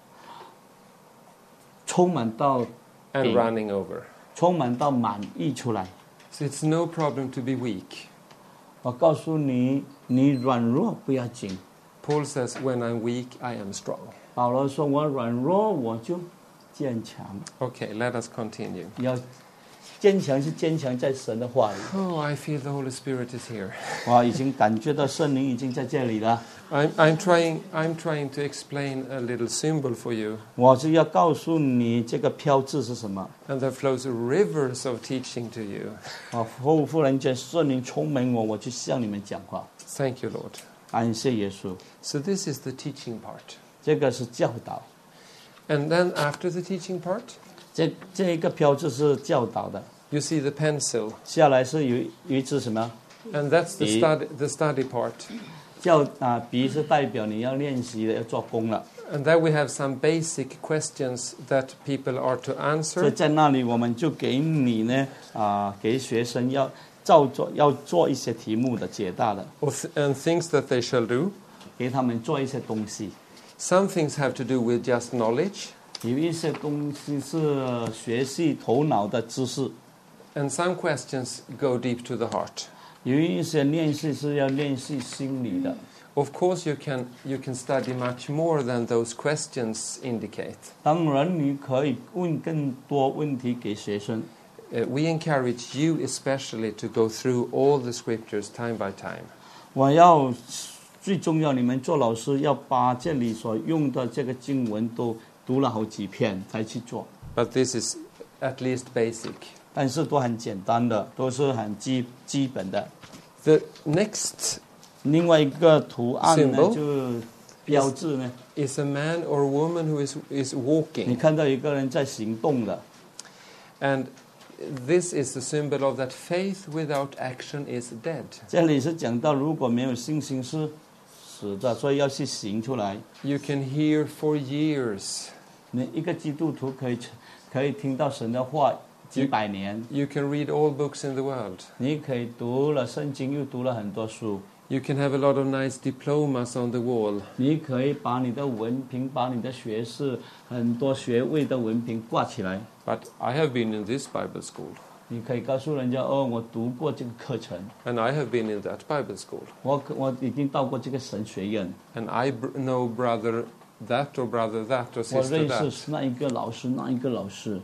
充满到 and running over. 充满到满溢出来。 So it's no problem to be weak. 我告诉你，你软弱不要紧。 Paul says, when I'm weak, I am strong. 保罗说：“我软弱，我就坚强。 Okay, let us continue. 要坚强是坚强在神的话里。 Oh, I feel the Holy Spirit is here. 我已经感觉到圣灵已经在这里了。 I'm trying to explain a little symbol for you. 我是要告诉你这个标志是什么。 And there flows rivers of teaching to you. 忽然间圣灵充满我，我就向你们讲话。 Thank you, Lord. 感谢耶稣。 So this is the teaching part. 这个是教导。 And then after the teaching part, 这一个标志是教导的。 you see the pencil. 下来是有一支什么？ And that's the study part. 笔是代表你要练习的，要做工了。 And then we have some basic questions that people are to 所以 answer. 在那里我们就给你呢给学生要做一些题目的解答的， And things that they shall do. 给他们做一些东西。 Some things have to do with just knowledge. 有一些东西是学习头脑的知识， And some questions go deep to the heart. 有一些练习是要练习心理的。 Of course, you can study much more than those questions indicate. 当然，你可以问更多问题给学生。 We encourage you especially to go through all the scriptures time by time. 最重要，你们做老师要把这里所用的这个经文都读了好几遍才去做。 But this is at least basic. 但是都很简单的，都是很基本的。 The next 另外一个图案呢， Symbol 就标志呢， is a man or a woman who is 你 walking. 看到一个人在行动的， And this is the symbol of that faith without action is dead. 这里是讲到如果没有信心是死的，所以要去行出来。 You can hear for years. 你一个基督徒可以听到神的话几百年， You can read all books in the world. 你可以读了圣经，又读了很多书， You can have a lot of nice diplomas on the wall. 你可以把你的文凭、把你的学士、很多学位的文凭挂起来。 But I have been in this Bible school. 你可以告诉人家哦，我读过这个课程。 And I have been in that Bible school. 我已经到过这个神学院。 And I know brother that or brother that or 我 sister 认 that. 识那一个老师，那一个老师。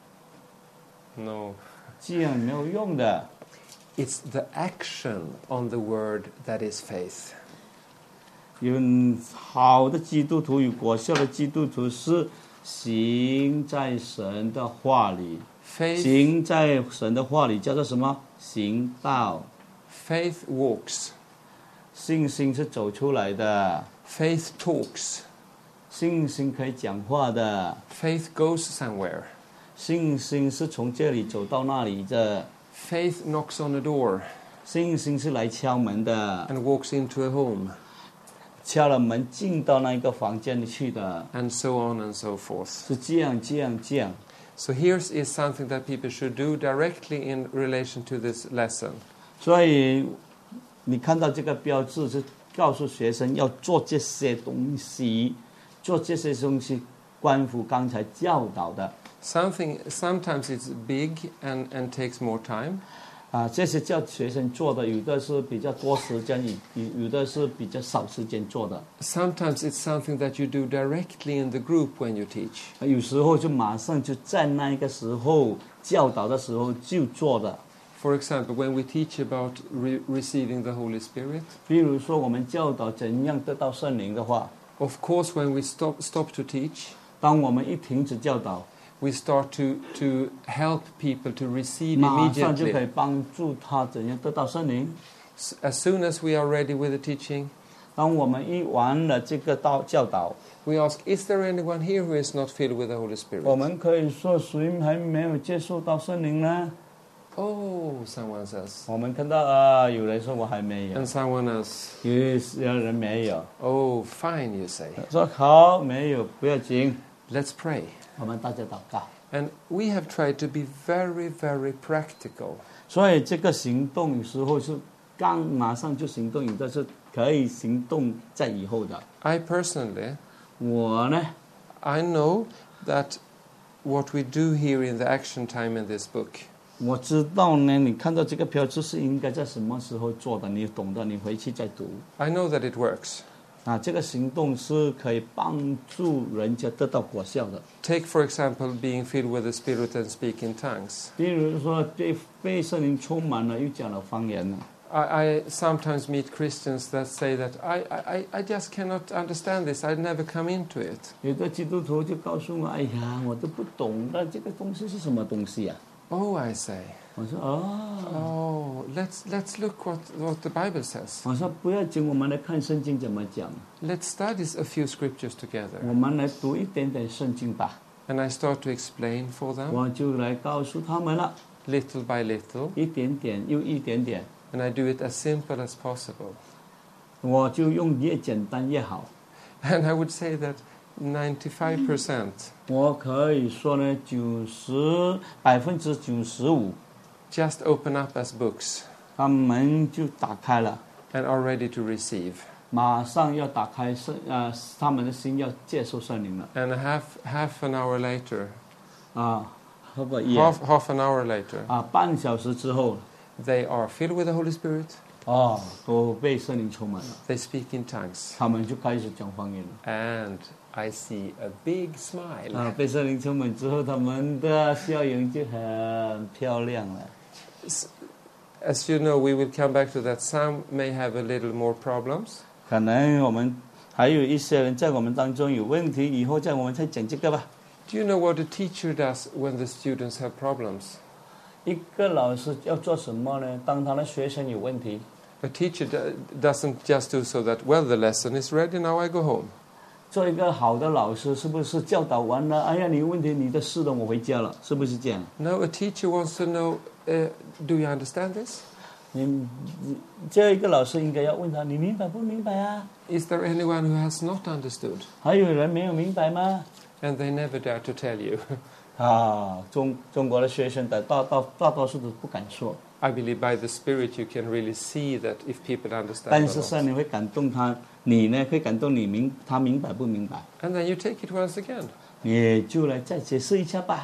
No. 这样没有用的。 It's the action on the word that is faith. 有好的基督徒与果效的基督徒是行在神的话里。 Faith, 行在神的话里叫做什么？行道。 faith walks. 信心是走出来的。 Faith talks. 信心可以讲话的。 Faith goes somewhere. 信心是从这里走到那里的。 Faith knocks on a door. 信心是来敲门的。 And walks into a home. 敲了门进到那个房间里去的。 And so on and so forth. 是这样这样这样。 So here is something that people should do directly in relation to this lesson. 所以你看到这个标志是告诉学生要做这些东西，做这些东西关乎刚才教导的。 Sometimes it's big and takes more time. 这些叫学生做的，有的是比较多时间，有的是比较少时间做的。 Sometimes it's something that you do directly in the group when you teach. 有时候就马上就在那个时候教导的时候就做的。 For example, when we teach about receiving the Holy Spirit. 比如说我们教导怎样得到圣灵的话。 Of course, when we stop to teach. 当我们一停止教导。 We start to help people to receive 马上就 immediately. 可以帮助他怎样得到圣灵。 As soon as we are ready with the teaching, 当我们一完了这个教导， we ask, is there anyone here who is not filled with the Holy 我 Spirit? 们可以说谁还没有接受到圣灵呢？ Oh, someone says. 我们看到有人说我还没有， And someone else, 有人没有， oh, fine, you say. 说好没有不要紧， Let's pray. 我们大家祷告。 And we have tried to be very, very practical. 所以这个行动有时候是刚马上就行动，有的是可以行动在以后的。 I personally, 我呢， I know that what we do here in the action time in this book, 我知道呢，你看到这个标志是应该在什么时候做的，你懂得，你回去再读。 I know that it works. 这个行动是可以帮助人家得到果效的。 Take, for example, being filled with the Spirit and speak in tongues. 比如说，被圣灵充满了，又讲了方言了。 I sometimes meet Christians that say that I just cannot understand this. I'd never come into it. 有的基督徒就告诉我：“哎呀，我都不懂得这个东西是什么东西啊。” Oh, I say. 我说：“哦。” Oh, let's look what the Bible says. 我说：“不要紧，我们来看圣经怎么讲。 Let's study a few scriptures together. 我们来读一点点圣经吧。” And I start to explain for them, 我就来告诉他们了， little by little. 一点点又一点点。 And I do it as simple as possible. 我就用越简单越好。 And I would say that 95% 我可以说呢，95%， just open up as books 他们就打开了， and are ready to receive. 马上要打开他们的心要接受圣灵了。 And half an hour later, 会不会也 half an hour later, 半小时之后， they are filled with the Holy Spirit. 都被圣灵充满了， They speak in tongues. 他们就开始讲方言了。 And I see a big smile. 被圣灵充满之后，他们的笑容就很漂亮了。 As you know, we will come back to that. Some may have a little more problems. 可能我们还有一些人在我们当中有问题，以后我们再讲这个吧。 Do you know what a teacher does when the students have problems? 一个老师要做什么呢？当他的学生有问题， A teacher doesn't just do so that, well, the lesson is ready, now I go home. 做一个好的老师，是不是教导完了？哎呀，你有问题，你的事了，我回家了，是不是这样？ No, a teacher wants to know, do you understand this? 这一个老师应该要问他，你明白不明白啊？ Is there anyone who has not understood? 还有人没有明白吗？ And they never dare to tell you. 中国的学生大多数都不敢说。 I believe by the Spirit you can really see that if people understand 但 or 是 not. 圣灵会感动他，你呢会感动他明白不明白？ And then you take it once again. 你就来再解释一下吧。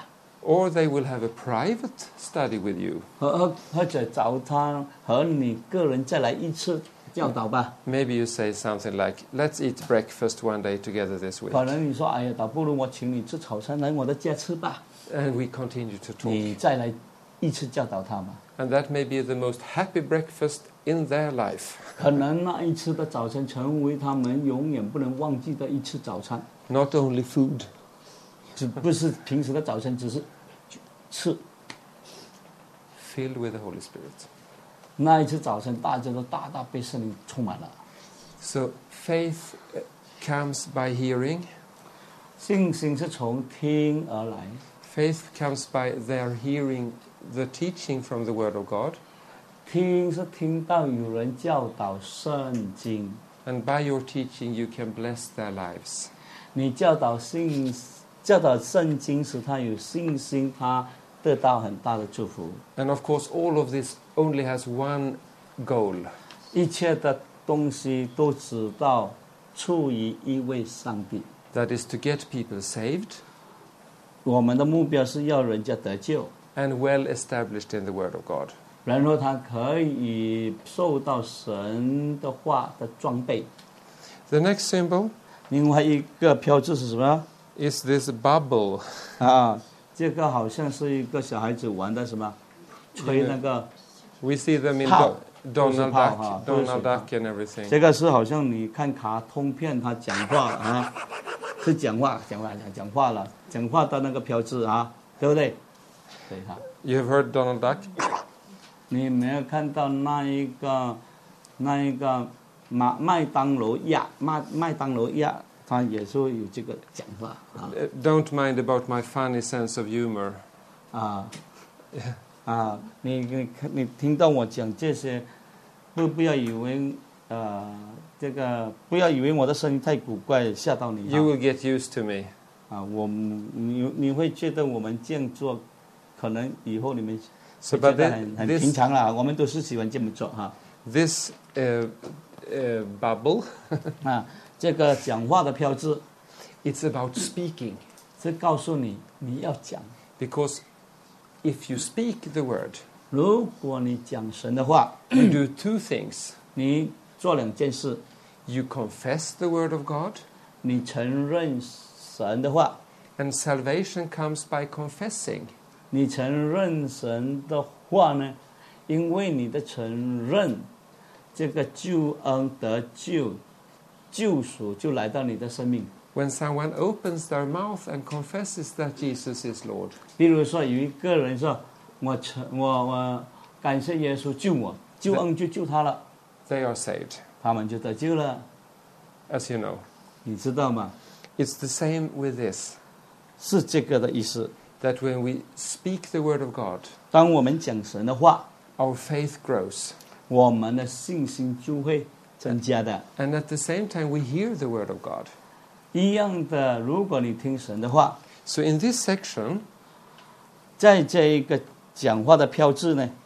or they will have a private study with you. 或者找他和你个人再来一次教导吧。 Maybe you say something like, let's eat breakfast one day together this week. 可能你说，哎呀，倒不如我请你吃早餐，来我的家吃吧。 And we continue to talk. 你再来一次教导他嘛。 And that may be the most happy breakfast in their life. 可能那一次的早餐成为他们永远不能忘记的一次早餐。 Not only food. 只不是平时的早餐，只是吃。 Filled with the Holy Spirit. 那一次早晨，大家都大大被圣灵充满了。 So faith comes by hearing. 信心是从听而来， Faith comes by their hearing the teaching from the Word of God. 听是听到有人教导圣经， And by your teaching, you can bless their lives. 你教导圣经使他有信心，他得到很大的祝福。 And of course, all of this only has one goal. 一切的东西都知道出于一位上帝。 That is to get people saved 我们的目标是要人家得救， and well established in the Word of God. 然后他可以受到神的话的装备。 The next symbol 另外一个标志是什么？ is this bubble. 啊，这个好像是一个小孩子玩的什么，吹那个。 We see them in Pow. Donald Pow, Duck, Donald Donald Duck. Duck and everything. 这个是好像你看卡通片，他讲话啊，是讲话了，讲话的那个标志啊，对不对？对哈。 You have heard Donald Duck? 你没有看到那一个麦当劳鸭，他也是有这个讲话啊。 Don't mind about my funny sense of humor. 你听到我讲这些，不要以为不要以为我的声音太古怪吓到你。 You will get used to me. 你会觉得我们这样做，可能以后你们 So, 觉 but 得很 this 平常啦。我们都是喜欢这么做哈。 this bubble, 这个讲话的标志 it's about speaking. 是告诉你要讲。 Because if you speak the word, 如果你讲神的话， you do two things. 你做两件事， You confess the word of God, 你承认神的话， and salvation comes by confessing. 你承认神的话呢，因为你的承认，这个救恩得救赎就来到你的生命。 When someone opens their mouth and confesses that Jesus is Lord, 比如说有一个人说，我感谢耶稣救我，救恩就救他了， they are saved, 他们就得救了， as you know. 你知道吗？ It's the same with this, 是这个的意思。 that when we speak the word of God, 当我们讲神的话， our faith grows. 我们的信心就会增加的。 And at the same time, we hear the word of God. 一样的，如果你听神的话， So in this section, 在这一个讲话的标志呢，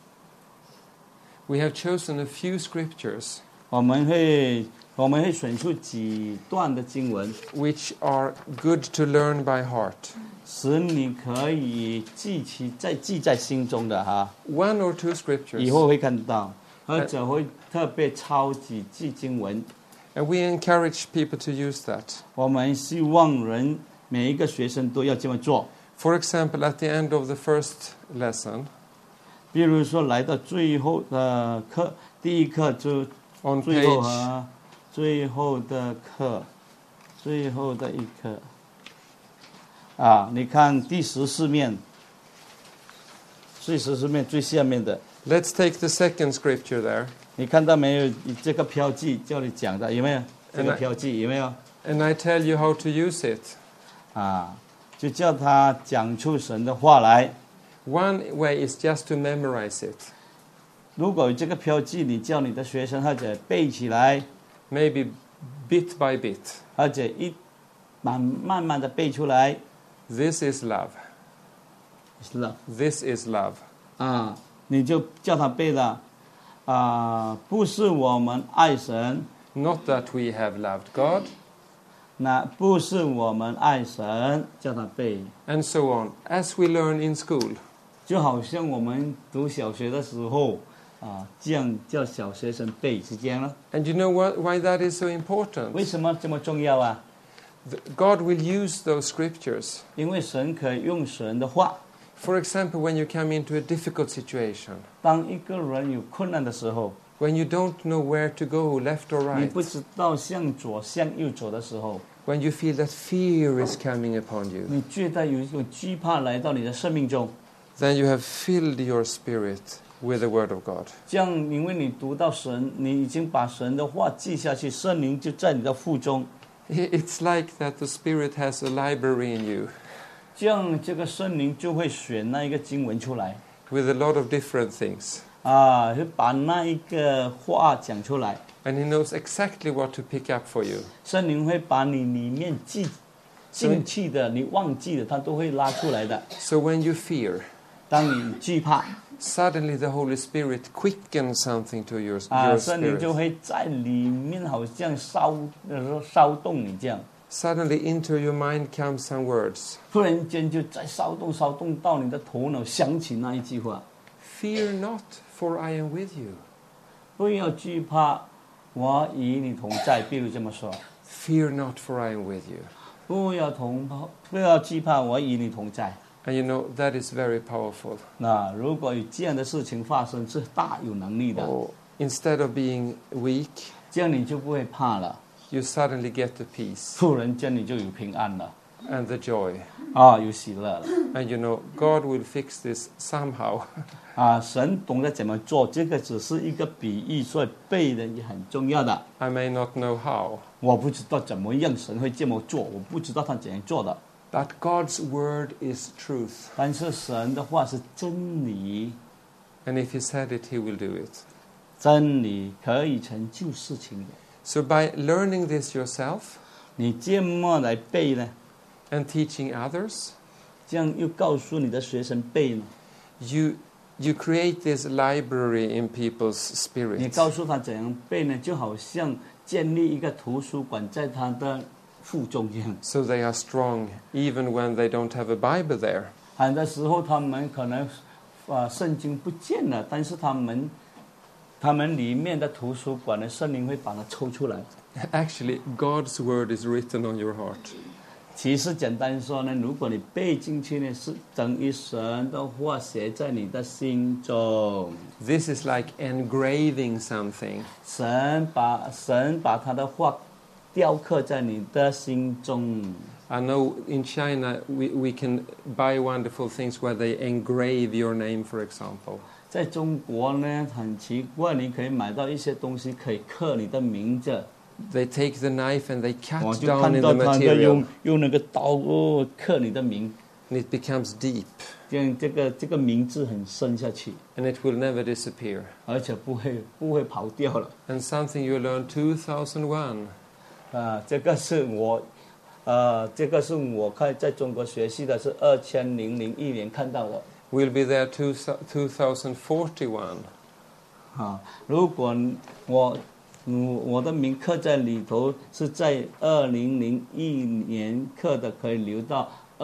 we have chosen a few scriptures 我们会选出几段的经文， which are good to learn by heart. 使你可以记在心中的哈。 One or two 以 scriptures. 后会看到，或者会特别抄几句经文。 And we encourage people to use that. 我们希望每一个学生都要这么做。 For example, at the end of the first lesson, 比如说来到最后的课，第一课就 on 最后 page 最后的课，最后的一课。你看第14面，最下面的， let's take the second scripture there. 你看到没有？这个标记叫你讲的有没有？这个标记有没有？ And I tell you how to use it. 就叫他讲出神的话来。 One way is just to memorize it. 如果有这个标记，你叫你的学生或者背起来， Maybe bit by bit. 或者慢慢的背出来。 This is love. 是了 This is love. 你就叫他背了。不是我们爱神， Not that we have loved God, 那不是我们爱神叫他背， and so on, as we learn in school. 就好像我们读小学的时候这样叫小学生背是这样了。 And you know why that is so important? 为什么这么重要啊？ God will use those scriptures. 因为神可以用神的话。 For example, when you come into a difficult situation, 当一个人有困难的时候， when you don't know where to go, left or 你 right, 不知道向左向右走的时候， when you feel that fear is coming upon you, 你觉得有一种惧怕来到你的生命中， then you have filled your spirit with the Word of God. 这样因为你读到神，你已经把神的话记下去，圣灵就在你的腹中。 It's like that the Spirit has a library in you 这样这个圣灵就会选那一个经文出来 with a lot of different things. 就把那一个话讲出来。 And He knows exactly what to pick up for you. 圣灵会把你里面进去的、你忘记的，他都会拉出来的。 So when you fear, 当你惧怕 suddenly the Holy Spirit quickens something to your 圣灵就 spirit. 会在里面好像骚动你这样。 Suddenly into your mind comes some words. 突然间就在骚动到你的头脑，想起那一句话： Fear not, for I am with you. 不要惧怕，我与你同在。比如这么说， Fear not, for I am with you. 不要惧怕，我与你同在。 And you know, that is very powerful. 那如果有这样的事情发生，是大有能力的。 Instead of being weak, 这样你就不会怕了， you suddenly get the peace 突然间你就有平安了， and the joy. 有喜乐了。 And you know, God will fix this somehow. 神懂得怎么做，这个只是一个比喻，所以背的也很重要的。 I may not know how, 我不知道怎么样神会这么做，我不知道他怎样做的。 but God's word is truth. 但是神的话是真理， And if He said it, He will do it. 真理可以成就事情的。 So by learning this yourself 你这么来背呢？ and teaching others, 这样又告诉你的学生背呢？ you create this library in people's 你 spirit. 告诉他怎样背呢？就好像建立一个图书馆在他的腹中一样。 So they are strong even when they don't have a Bible there. 很多时候他们可能圣经不见了，但是他们里面的图书馆的圣灵会把它抽出来。 Actually, God's word is written on your heart. 其实简单说呢，如果你背进去呢，是等于神的话写在你的心中。 This is like engraving something. 神把他的话雕刻在你的心中。 I know in China we can buy wonderful things where they engrave your name, for example. 在中国呢，很奇怪，你可以买到一些东西可以刻你的名字。 They take the knife and they 我 cut 就 down 看 in 到 the 他在 material, 用那个刀刻你的名， and it becomes deep, 这样这个名字很深下去， and it will never disappear. 而且不会跑掉了。 And something you learned 2001, 这个是我看在中国学习的，是2001年看到的。 will be there 2041. 如果我的名刻在里头，是在2001年刻的，可以留到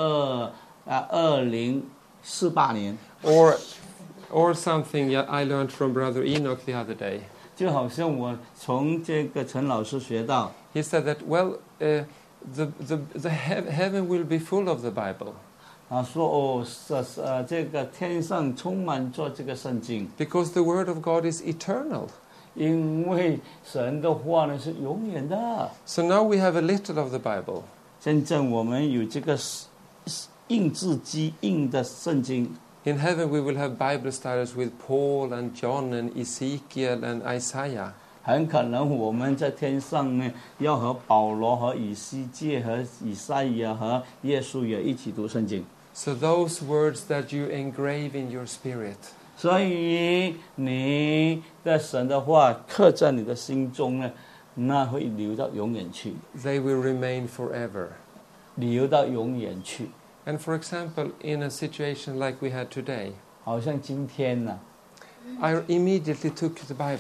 2048年。 Or something I learned from Brother Enoch the other day. 就好像我从这个陈老师学到， He said that, well, the heaven will be full of the Bible. 说这个天上充满着这个圣经， Because the Word of God is eternal. 因为神的话呢是永远的。 So now we have a little of the Bible. 真正我们有这个印字机印的圣经。 In heaven we will have Bible studies with Paul and John and Ezekiel and Isaiah. 很可能我们在天上呢，要和保罗、和以西结、和以赛亚、和耶稣也一起读圣经。 So those words that you engrave in your spirit, 所以你的神的话刻在你的心中呢，那会留到永远去， they will remain forever. 留到永远去。 And for example, in a situation like we had today, 好像今天呢， I immediately took the Bible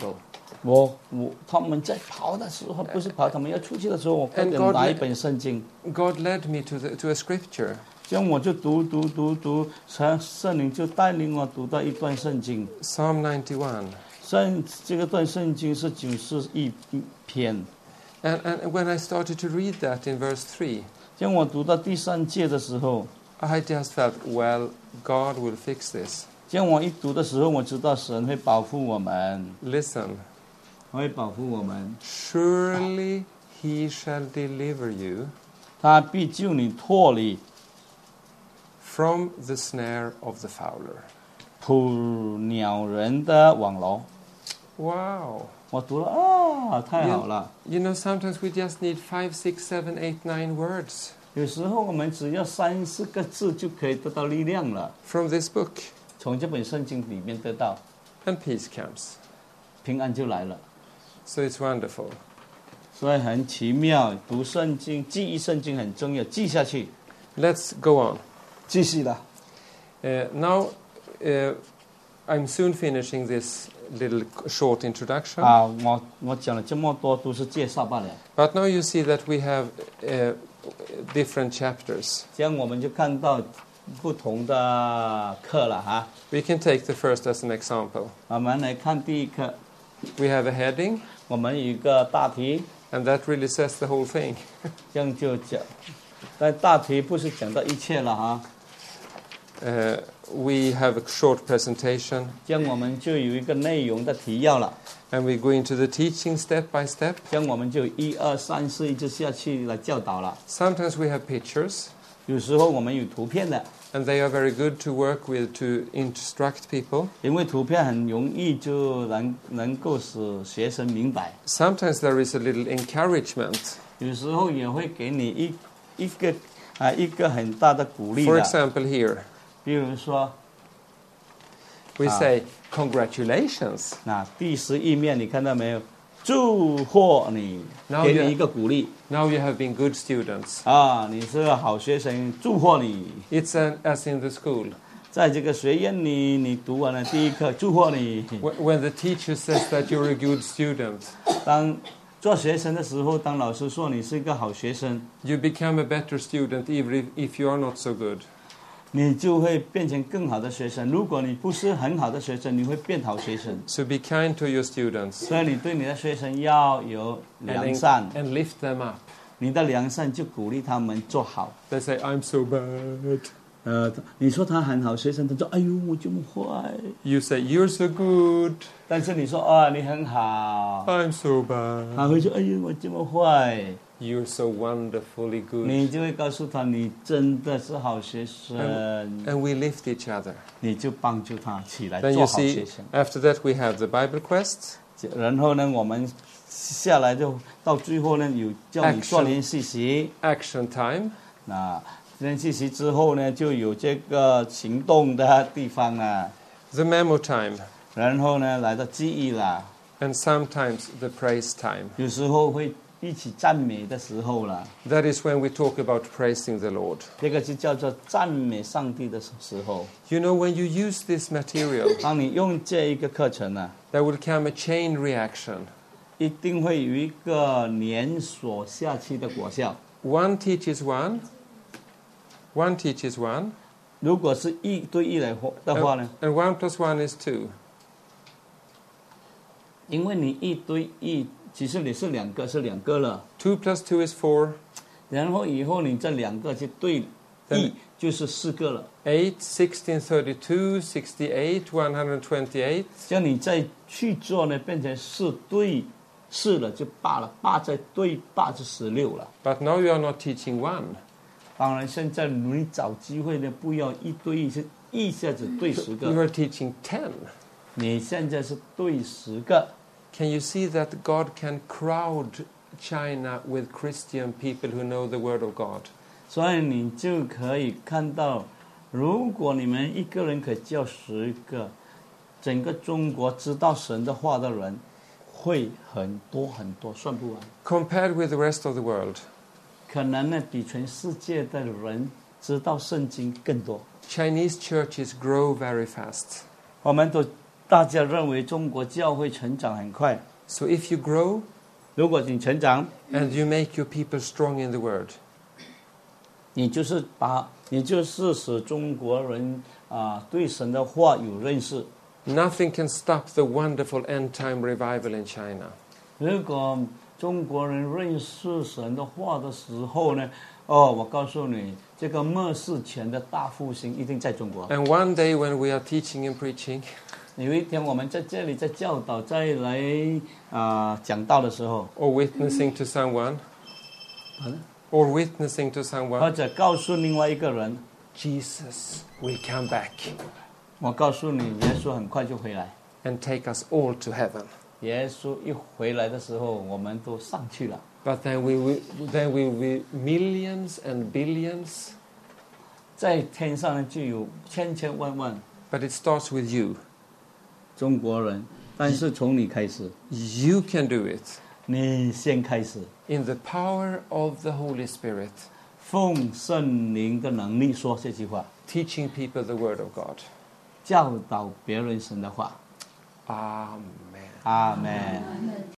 他们在跑的时候，不是跑，他们要出去的时候，我快点 God 拿一本圣经。 God led me to a scripture. 这样我就读，圣灵就带领我读到一段圣经。 Psalm 91. 这个段圣经是91篇。 And when I started to read that in verse 3, 这样我读到第3节的时候， I just felt, well, God will fix this. 这样我一读的时候，我知道神会保护我们， Listen, 会保护我们， surely he shall deliver you 他必救你脱离 from the snare of the fowler. 捕鸟人的网罗。 Wow. 我读了太好了。 You know, sometimes we just need 5, 6, 7, 8, 9 words 有时候我们只要3、4个字就可以得到力量了， from this book, 从这本圣经里面得到 and peace comes. 平安就来了。 So it's wonderful. 所以很奇妙，读圣经、记忆圣经很重要，记下去。 Let's go on. 继续了。 Now, I'm soon finishing this little short introduction. 我讲了这么多都是介绍罢了。 But now you see that we have different chapters. 这样我们就看到不同的课了哈。 We can take the first as an example. 我们来看第一课， We have a heading, 我们有一个大题， and that really says the whole thing. 这样就讲。但大题不是讲到一切了哈， We have a short presentation, 这样我们就有一个内容的提要了。 and we go into the teaching step by step. 这样我们就1、2、3、4一直下去来教导了。 Sometimes we have pictures, 有时候我们有图片的， and they are very good to work with to instruct people. 因为图片很容易就能够使学生明白。 Sometimes there is a little encouragement. 有时候也会给你一个很大的鼓励 For 的。 example, here 比如说， we say, congratulations. 那第11面你看到没有？祝贺你， Now 给 you- 你一个鼓励 Now you have been good students. 啊！你是个好学生，祝贺你。 It's as in the school. 在这个学院里，你读完了第一课，祝贺你。 When the teacher says that you're a good student, 当做学生的时候，当老师说你是一个好学生， you become a better student even if you are not so good. 你就会变成更好的学生。如果你不是很好的学生，你会变好学生。 So be kind to your students 所以你对你的学生要有良善， and lift them up. 你的良善就鼓励他们做好。 They say, I'm so bad. 你说他很好学生，他说哎呦我这么坏。 You say, you're so good. 但是你说你很好， I'm so bad. 他会说哎呦我这么坏。 You're so wonderfully good. 你就会告诉他你真的是好学生， And we lift each other. 你就帮助他起来 Then 做 you 好学 see, 生。 after that we have the Bible quests. 然后呢，我们下来就到最后呢，有叫你做练习习。 Action time. 那练习习之后呢，就有这个行动的地方啊。 The memo time. 然后呢，来到记忆啦， And sometimes the praise time. 有时候会一起赞美的时候啦， That is when we talk about praising the Lord. 这个就叫做赞美上帝的时候。 You know, when you use this material, 当你用这一个课程呢， there will come a chain reaction. 一定会有一个连锁下去的果效。 One teaches one. One teaches one. 如果是1对1来的话呢， And 1 plus 1 is 2. 因为你1对1，其实你是2个了。 2 plus 2 is 4. 然后以后你这2个去对1，就是4个了。 8, 16, 32, 68, 128. 这样你再去做呢，变成4对4了，就8了，8再对8就16了。 But now you are not teaching 1. 当然，现在你找机会呢，不要1对1，是一下子对10 You 个。 are teaching 10. 你现在是对10个。 Can you see that God can crowd China with Christian people who know the Word of God? 所以你就可以看到，如果你们一个人可以教10个，整个中国知道神的话的人会很多很多，算不完。 Compared with the rest of the world, 可能呢，比全世界的人知道圣经更多。 Chinese churches grow very fast. 大家认为中国教会成长很快， So if you grow 如果你成长， and you make your people strong in the word, 你就是使中国人对神的话有认识。 nothing can stop the wonderful end-time revival in China. 如果中国人认识神的话的时候呢，我告诉你，这个末世前的大复兴一定在中国。 And one day when we are teaching and preaching, 有一天我们在这里在教导、再来讲道的时候， or witnessing to someone, or witnessing to 或 someone, 者告诉另外一个人， Jesus will come back 我告诉你，耶稣很快就回来。 and take us all to heaven. 耶稣一回来的时候，我们都上去了。 But then we will be millions and billions. 在天上呢，就有千千万万 But it starts with you. 中国人，但是从你开始， You can do it 你先开始， in the power of the Holy Spirit, 奉圣灵的能力说这句话， teaching people the Word of God. 教导别人神的话。 Amen. 阿门。